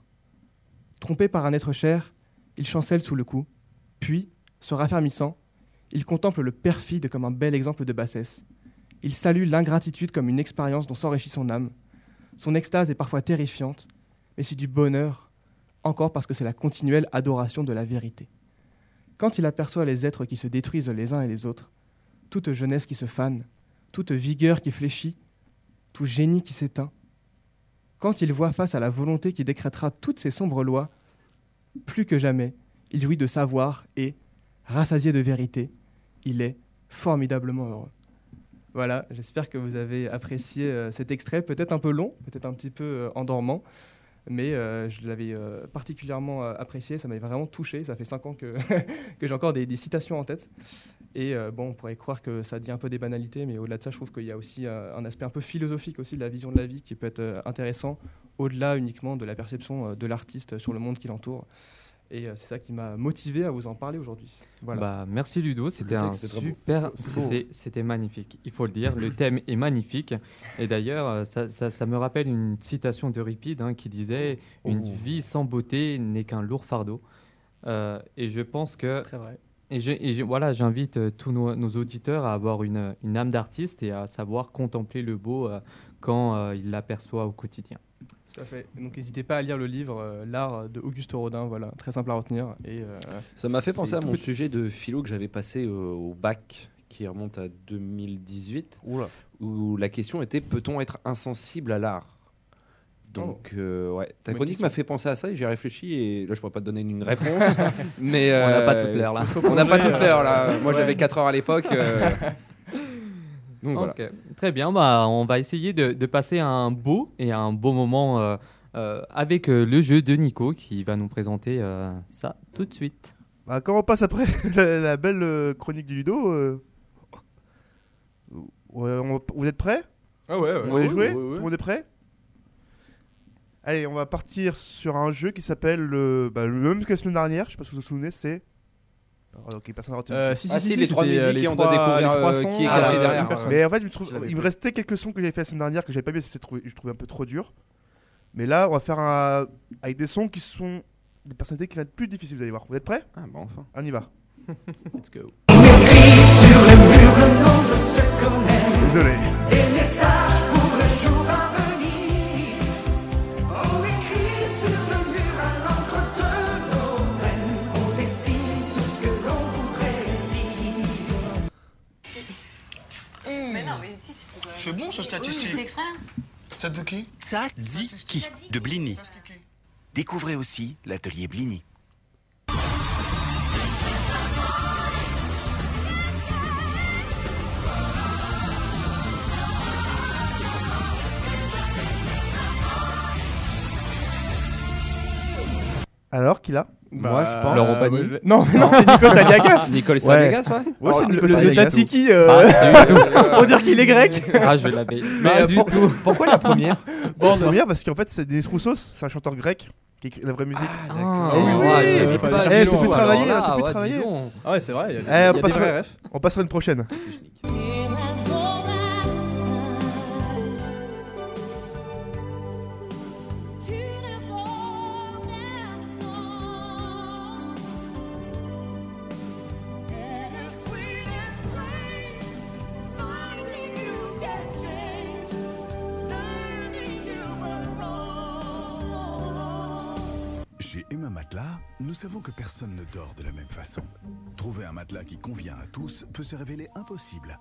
Trompé par un être cher, il chancelle sous le coup, puis, se raffermissant, il contemple le perfide comme un bel exemple de bassesse. Il salue l'ingratitude comme une expérience dont s'enrichit son âme. Son extase est parfois terrifiante, mais c'est du bonheur, encore parce que c'est la continuelle adoration de la vérité. Quand il aperçoit les êtres qui se détruisent les uns et les autres, toute jeunesse qui se fane, toute vigueur qui fléchit, tout génie qui s'éteint, quand il voit face à la volonté qui décrétera toutes ces sombres lois, plus que jamais, il jouit de savoir et, rassasié de vérité, il est formidablement heureux. Voilà, j'espère que vous avez apprécié euh, cet extrait, peut-être un peu long, peut-être un petit peu euh, endormant, mais euh, je l'avais euh, particulièrement euh, apprécié, ça m'avait vraiment touché, ça fait cinq ans que, que j'ai encore des, des citations en tête. Et euh, bon, on pourrait croire que ça dit un peu des banalités, mais au-delà de ça, je trouve qu'il y a aussi euh, un aspect un peu philosophique aussi de la vision de la vie qui peut être euh, intéressant, au-delà uniquement de la perception euh, de l'artiste sur le monde qui l'entoure. Et euh, c'est ça qui m'a motivé à vous en parler aujourd'hui. Voilà. Bah, merci Ludo, c'était un texte, c'est super, c'est beau. c'était, c'était magnifique, il faut le dire, le thème est magnifique. Et d'ailleurs, ça, ça, ça me rappelle une citation d'Euripide hein, qui disait « Une Oh. vie sans beauté n'est qu'un lourd fardeau euh, ». Et je pense que... Très vrai. Et, je, et je, voilà, j'invite euh, tous nos, nos auditeurs à avoir une, une âme d'artiste et à savoir contempler le beau euh, quand euh, ils l'aperçoivent au quotidien. Tout à fait. Donc n'hésitez pas à lire le livre euh, L'art de Auguste Rodin, voilà, très simple à retenir. Et, euh, Ça m'a fait penser à tout mon petit. sujet de philo que j'avais passé euh, au bac, qui remonte à deux mille dix-huit, Oula. où la question était peut-on être insensible à l'art? Donc, euh, ouais, ta Bonne chronique question. m'a fait penser à ça et j'ai réfléchi. Et là, je pourrais pas te donner une réponse, mais On n'a pas euh, toute l'heure, là. faut se On n'a pas replonger, toute l'heure là. euh, Moi, ouais. j'avais quatre heures à l'époque. euh, Donc voilà. Ok, très bien, bah, on va essayer de, de passer un beau et un beau moment euh, euh, avec euh, le jeu de Nico qui va nous présenter euh, ça tout de suite. Bah, quand on passe après la, la belle euh, chronique du Ludo, euh, ouais, on- vous êtes prêts? Ah ouais, ouais. Vous voulez Ouais, jouer? ouais, ouais. Tout le monde est prêt? Allez, on va partir sur un jeu qui s'appelle le, bah, le même que la semaine dernière. Je sais pas si vous vous souvenez, c'est. Alors, ok, personne n'a retenu. Euh, si, si, Ah si, si, si, les trois c'était, euh, musiques les et on doit trois- découvrir, les trois euh, sons, qui est ah, caché euh, derrière. une personne. Mais en fait, je me trouve, Je l'avais il me plus. restait quelques sons que j'avais fait la semaine dernière que j'avais pas mis, parce que trouvé- je trouvais un peu trop dur. Mais là, on va faire un, avec des sons qui sont des personnalités qui vont être plus difficiles, vous allez voir. Vous êtes prêts? Ah bon, enfin. On y va. Let's go. Désolé. Mais non, mais si, C'est bon ce statistique. c'est exprès là. Tzatziki Tzatziki de Blini. Découvrez aussi l'atelier Blini. Alors, qui l'a? Moi, je pense. Laurent Pagny. moi, je- Non, mais non, c'est Nico Saliagas. Nicole Ouais. Saliagas, ouais. Ouais, c'est Alors, Nico le, le Saliagas. Tatsiki, euh, Ah, du tout. pour dire qu'il est grec. Ah, je l'avais. Mais Pas euh, du pour- tout. Pourquoi la première? Bon, la première, parce qu'en fait, c'est Denis Roussos, c'est un chanteur grec qui écrit la vraie musique. Ah, d'accord. oui, oui, ouais, je l'avais c'est pas pas- dit, eh, c'est alors plus travaillé, là, là, c'est plus ouais, travaillé. dis donc. Ah ouais, c'est vrai, il y a, Eh, il y a on des passera- vrais refs. On passera une prochaine. Chez Emma Matelas, nous savons que personne ne dort de la même façon. Trouver un matelas qui convient à tous peut se révéler impossible.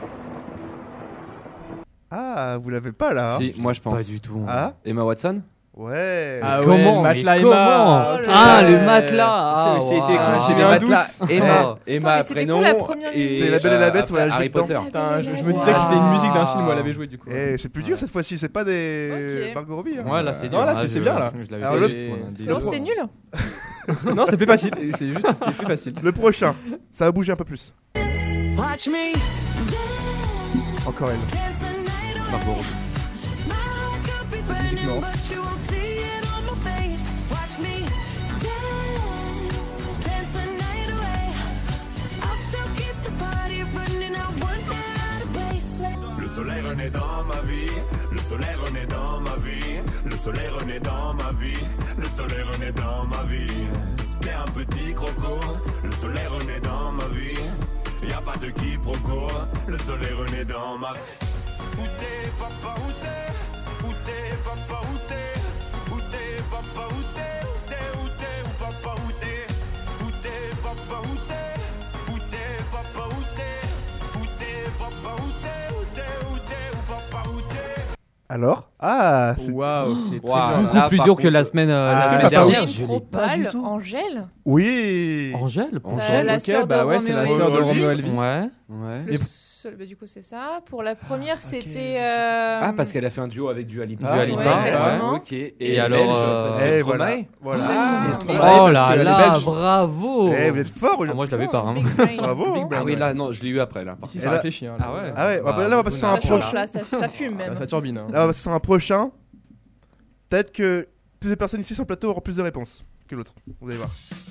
Ah, vous l'avez pas là, hein? Si, moi je pense. Pas du tout. Ah, Emma Watson? Ouais. Ah ouais, comment le matelas mais Emma. comment Oh là Ah, là. le matelas. Ah, C'est- c'était wow. cool, J'ai c'est mis des un matelas. doute. Emma, Attends, Emma mais c'était prénom. quoi la première et, musique C'est La Belle et la Bête, après, voilà, Harry juste dedans. Potter. Putain, je, je me disais que c'était une musique d'un film où elle avait joué du coup. Eh, c'est plus dur cette fois-ci, c'est pas des Ok. Margot Robbie. hein. Ouais, là c'est dur. Non, là, Ah, c'est- je- c'est bien, là. je l'avais Alors, fait, le- voilà, des- Non, c'était nul. Non, c'était plus facile. C'est juste, c'était plus facile. Le prochain, ça va bouger un peu plus. Encore elle. Margot Robbie. Cette musique marrante. Le soleil renaît dans ma vie, le soleil renaît dans ma vie, le soleil renaît dans ma vie, le soleil renaît dans ma vie. T'es un petit croco, le soleil renaît dans ma vie, y a pas de quiproquo, le soleil renaît dans ma vie. Où t'es papa, où t'es, où t'es papa, où t'es, où t'es papa, où t'es, où t'es, où t'es, où papa, où t'es, où t'es papa, où t'es, où t'es papa, où t'es, où t'es papa, où t'es, où t'es, où t'es, où papa, où t'es. Alors Ah, c'est Waouh, c'est très Waouh. bien. Beaucoup Là, plus par dur que contre- la semaine, euh, la Ah, semaine c'est pas dernière. pareil. Je l'ai Propale, pas du tout. Angèle. Oui. Angèle Angèle, la ok, sœur de bah ouais, c'est la Roméo sœur de Elvis. Roméo Elvis. Ouais. Ouais. Le Et- seul, bah, du coup, c'est ça. Pour la première, c'était. euh, Ah, parce qu'elle a fait un duo avec Dua Lipa. Dua Lipa, Ouais, exactement. Ok. Et, Et alors, belge, euh, parce que Eh, Stromae. voilà. Voilà. Exactement. Et Stromae, Oh parce là qu'elle est là, belge. bravo. Eh, vous êtes fort Ah, aujourd'hui. moi je l'avais pas. hein. Big Brain. Bravo. hein. Ah oui, là, non, je l'ai eu après, là. par Ici, contre. ça Et là- réfléchit. hein, Ah ouais. Ah ouais, Bah, bah, là on va passer sur un Ça chauffe prochain. là, ça, ça fume Ça, même. ça turbine. hein. Là on va passer sur un prochain. Peut-être que plus de personnes ici sur le plateau auront plus de réponses que l'autre. Vous allez voir.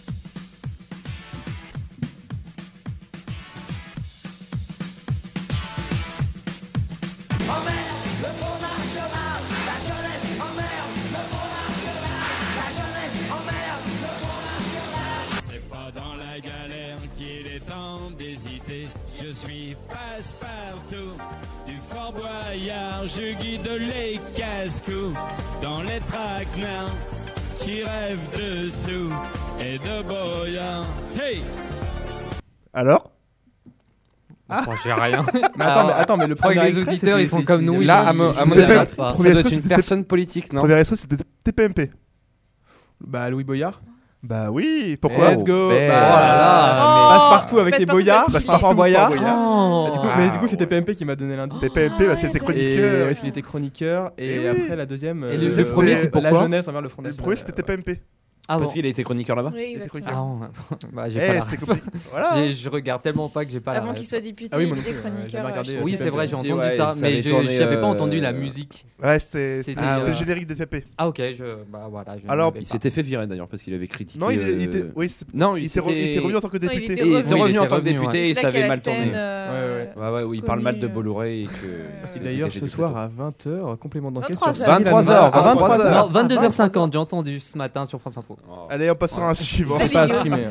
C'est pas dans la galère qu'il est temps d'hésiter. Je suis passe-partout du Fort Boyard. Je guide les casse-coups dans les traquenards qui rêvent de sous et de boyards. Hey! Alors Bon, j'ai rien. Mais attends, mais, attends, mais le Je crois que premier les extrait, auditeurs ils c'était- sont comme nous. Là, ils- à mon ils- à mon ils C'était avis, fait- savent pas. ça Premier doit être extrait, une c'était- personne politique, non? Premier extrait c'était T P M P. Bah, Louis Boyard. Bah oui, pourquoi Let's go. Ben, Bah, oh là là, Oh, passe partout avec les Passe-partout boyards. facile. Passe partout Partout, boyard. Fort Boyard. Oh. Du coup- Mais du coup, c'était P M P qui m'a donné l'indice. T P M P parce qu'il était Et chroniqueur. parce qu'il était chroniqueur. Et Eh oui. après, la deuxième. Et le- euh, le premier, c'est La pourquoi jeunesse envers le Front Le National. premier c'était T P M P. Ah bon. Parce qu'il a été chroniqueur là-bas. Oui, exactement. Ah bon. Bah, j'ai Eh, pas la c'est ref. compliqué. Voilà. J'ai- Je regarde tellement pas que j'ai pas la Avant ref. qu'il soit député, Ah oui, il moi non était plus, ouais, chroniqueur. j'avais regardé, euh, Oui, chez c'est vrai, j'ai Si, entendu ouais, ça, ça mais avait je tourné, j'avais pas euh, entendu la musique. Ouais, c'était C'était, c'était euh, le générique de T P. Ah ok, je bah voilà. Je Alors, n'avais Il pas. s'était fait virer d'ailleurs parce qu'il avait critiqué. Non, il, euh, il était, oui, c'est- Non, il, il était re- il s'était- était revenu en tant que Non, il député. était Et il revenu. était Oui, il revenu en était tant que revenu, député ouais. et C'est ça là avait qu'il y a mal la scène, tourné. euh, Ouais, ouais. Ouais, ouais, où il parle mal de connue, euh, Bolloré et que. Et d'ailleurs, ce soir à vingt heures, complément d'enquête sur vingt-trois heures. vingt-trois heures, à vingt-trois vingt-trois heures. Non, vingt-deux heures cinquante, j'ai entendu ce matin sur France Info. Allez, on passe sur un suivant. C'est pas à streamer.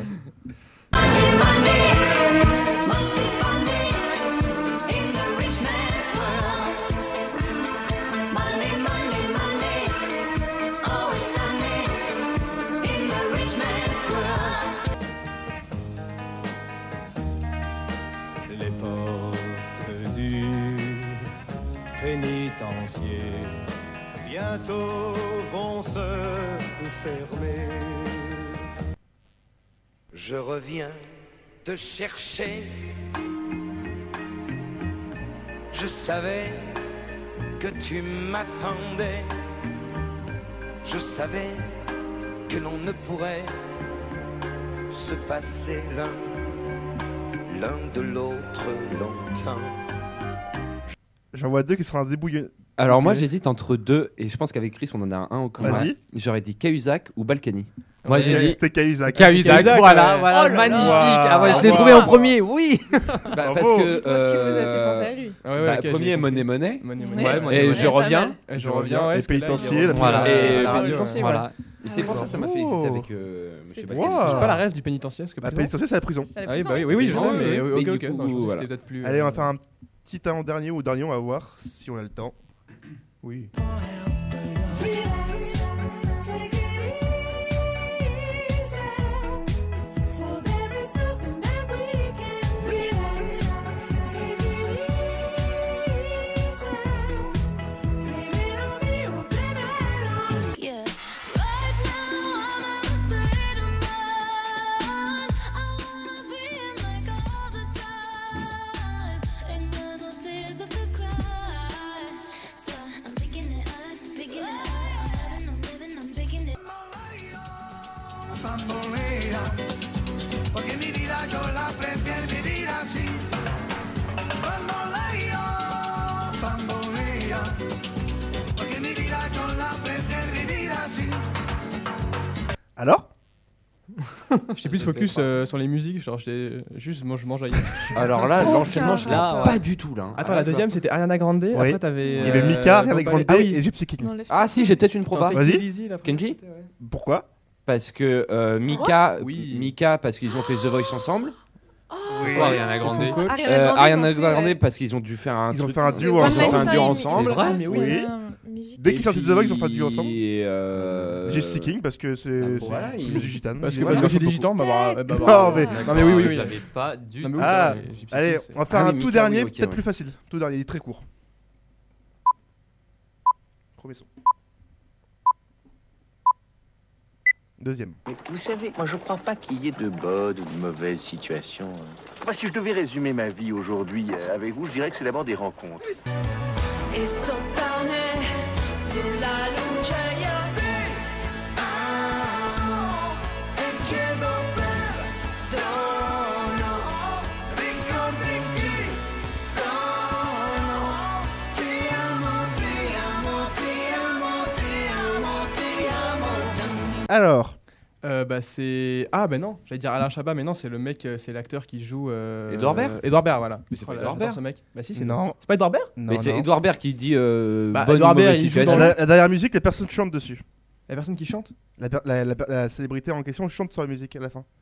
Les portes du pénitencier bientôt vont se fermer. Je reviens te chercher. Je savais que tu m'attendais. Je savais que l'on ne pourrait se passer l'un l'un de l'autre longtemps. J'en vois deux qui sera un débouillé. Alors moi Ok. j'hésite entre deux et je pense qu'avec Chris on en a un au commun. Vas-y. J'aurais dit Cahuzac ou Balkany. Moi j'ai dit C'était Cahuzac. Cahuzac, Cahuzac, voilà, ouais. voilà, Oh là là. magnifique. Wow. Ah ouais, je l'ai Wow. trouvé en premier, oui. Bah, Bravo. parce que Dites-moi ce qui vous a fait euh, penser à lui. Ah ouais, ouais, bah, ok, premier j'ai Monnaie Monnaie. Monnaie, Ouais, monnaie. Monnaie, Et monnaie. je pas reviens. mal. Et je reviens. ouais, Et parce que là, il est pénitencier, la revenu. Voilà. Et Et la radio. pénitencier, Voilà. Et c'est pour ça que ça m'a fait hésiter avec. euh, je sais C'est pas très quel- Wow. J'ai pas la rêve du pénitentiaire. Parce que La prison- pénitentiaire, c'est la prison. Elle a Ah oui, plus bah oui, envie. oui, oui, je Prison, sais, mais euh, ok, mais ok. du Non, coup, je pensais que voilà. c'était peut-être plus. Allez, on va euh, faire un petit en dernier ou dernier, on va voir si on a le temps. Oui. Yeah. bambolea, porque mi vida yo la prefiero vivir así. Bambolea, bambolea, porque mi vida yo la prefiero vivir así. Alors J'étais plus focus euh, sur les musiques, genre j'étais juste moi je mange ailleurs. Alors là, l'enchaînement, je l'ai Là, pas ouais. du tout là. hein. Attends, Ah, la deuxième d'accord. c'était Ariana Grande. Oui. Après t'avais. Il y avait euh, Mika, Ariana donc, Grande ah oui. et Gypsy King. Ah si, j'ai peut-être une proba. Attends, Vas-y. Kenji, là, Kenji Pourquoi Parce que euh, Mika, Mika parce qu'ils ont fait The Voice ensemble. Oui. Quoi, Ariana Grande. Euh, Ariana Grande, Ariana ils ont fait, Grande ouais. parce qu'ils ont dû faire un Ils ont truc- fait un duo ils ont ensemble. fait un duo One ensemble. Night Stand, mais c'était oui. un musique. Dès qu'ils sortent de The Voice, ils ont fait un duo ensemble. Et euh... Gypsy King parce que c'est Ah, voilà, c'est il- musique gitane. Parce Il que est parce que vachement j'ai des beaucoup. gitans, bah bah bah, bah, Non, bah, mais- non mais oui oui Je oui. l'avais pas du Non, mais tout. oui, Ah, c'est vrai, Gypsy allez, King, c'est- on va faire Ah oui, un tout Mika, dernier, oui, ok, peut-être ouais. plus facile. Tout dernier, il est très court. Premier son. Deuxième. Mais vous savez, moi je crois pas qu'il y ait de bonnes ou de mauvaises situations. Enfin, si je devais résumer ma vie aujourd'hui euh, avec vous, je dirais que c'est d'abord des rencontres. E sottane sulla luce io amo e chiedo perdono. Ricordi chi sono. Ti amo, ti amo, ti amo, ti amo, ti amo. Alors, Euh, bah c'est ah bah non, j'allais dire Alain Chabat mais non, c'est le mec, euh, c'est l'acteur qui joue euh... Edouard Baird Edouard Baird, voilà. Mais c'est pas Oh là Edouard là, j'adore Baird. ce mec. Bah si, c'est Non. C'est pas Edouard Baird non, Mais c'est non. Edouard Baird qui dit euh, Bah, bonne Edouard ou mauvaise Baird, il joue situation. dans la, la dernière musique, les personnes chantent dessus. La personne qui chante. La, per- la, la, la célébrité en question chante sur la musique à la fin.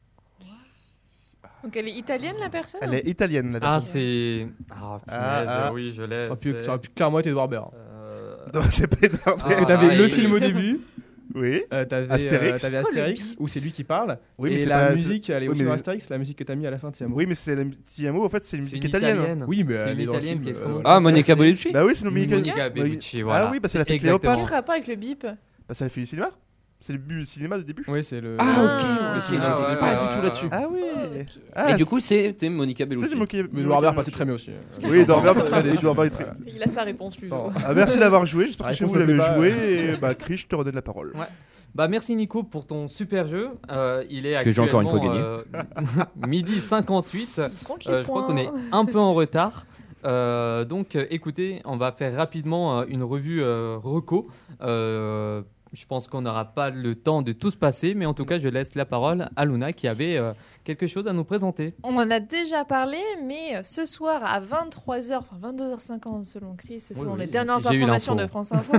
Donc elle est italienne la personne Elle est italienne, la Ah, personne. c'est. Ah, Ah, punaise, ah. oui, je l'ai. Ça aurait pu, c'est- ça aurait pu clairement être Edouard Baird. Euh, Non, c'est pas Edouard Parce que Ah, t'avais ah, le il- film au début. Oui. Euh, t'avais Astérix. euh, t'avais Astérix où c'est lui qui parle. Oui, mais et c'est la pas- musique, elle est oui, aussi mais- dans Astérix, la musique que t'as mis à la fin de Tiamo. Oui, mais c'est la Tiamo, en fait, c'est une C'est musique une italienne. italienne. Oui, mais C'est elle une est dans le italienne film, qui est euh, extrêmement- Ah, Monica Bellucci. Bah oui, c'est Monica Monica Bellucci, voilà. Ah oui, parce qu'elle a fait Exactement. Cléopâtre. Quel rapport avec le bip Parce qu'elle a fait du cinéma. C'est le but du cinéma du début. Oui, c'est le. Ah ok, Ah. ok, j'étais Ah, ouais, pas ouais, du ouais, tout là-dessus. Ah oui. ok. Ah, Et du coup, c'était Monica c'est Bellucci. du Monica. Mais Edouard Baird passait très bien aussi. Oui, Edouard Baird, Très déçu. Edouard Baird est très bien. Il a sa réponse lui. Attends. Ah, merci d'avoir joué. J'espère Ah, que chez vous réponse l'avez me plaît pas. joué. Et bah, Chris, je te redonne la parole. Ouais. Bah merci Nico pour ton super jeu. Euh, il est Que j'ai encore une fois actuellement, euh, midi cinquante-huit. Compte les Euh, je crois qu'on est points. un peu en retard. Euh, donc euh, écoutez, on va faire rapidement euh, une revue euh, reco. Euh, je pense qu'on n'aura pas le temps de tout se passer, mais en tout cas je laisse la parole à Luna qui avait euh, quelque chose à nous présenter. On en a déjà parlé, mais ce soir à vingt-trois heures, enfin vingt-deux heures cinquante selon Chris, et selon Oui, les oui, dernières j'ai eu informations l'info. de France Info,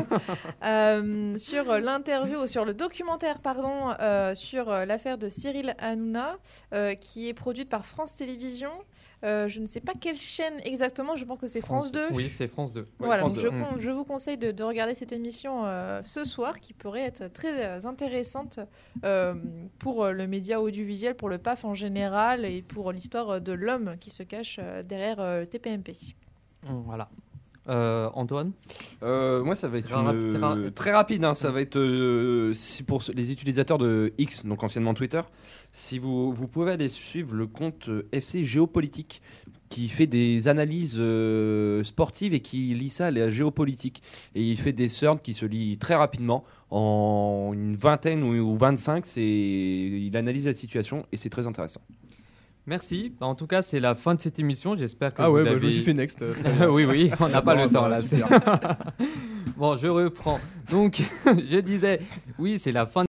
euh, sur l'interview, ou sur le documentaire, pardon, euh, sur euh, l'affaire de Cyril Hanouna, euh, qui est produite par France Télévisions. Euh, je ne sais pas quelle chaîne exactement, je pense que c'est France deux. Oui, c'est France deux. Ouais, Voilà, France donc deux. je, Mm. con- je vous conseille de, de regarder cette émission euh, ce soir, qui pourrait être très euh, intéressante euh, pour euh, le média audiovisuel, pour le P A F en général, et pour l'histoire euh, de l'homme qui se cache euh, derrière euh, T P M P. Voilà. Euh, Antoine Euh, moi, ça va être Très une- rap- très ra- euh, très rapide. Hein, ça va être euh, si pour ceux- les utilisateurs de X, donc anciennement Twitter. Si vous, vous pouvez aller suivre le compte euh, F C Géopolitique, qui fait des analyses euh, sportives et qui lit ça à la géopolitique. Et il fait des threads qui se lit très rapidement, en une vingtaine ou, ou vingt-cinq. C'est, il analyse la situation et c'est très intéressant. Merci. Bah, en tout cas, c'est la fin de cette émission. J'espère que Ah vous ouais, avez... bah, je me suis fait next, euh, très bien. oui, oui, on n'a pas Non, le temps non, là. super. Bon, je reprends. Donc, je disais, oui, c'est la fin.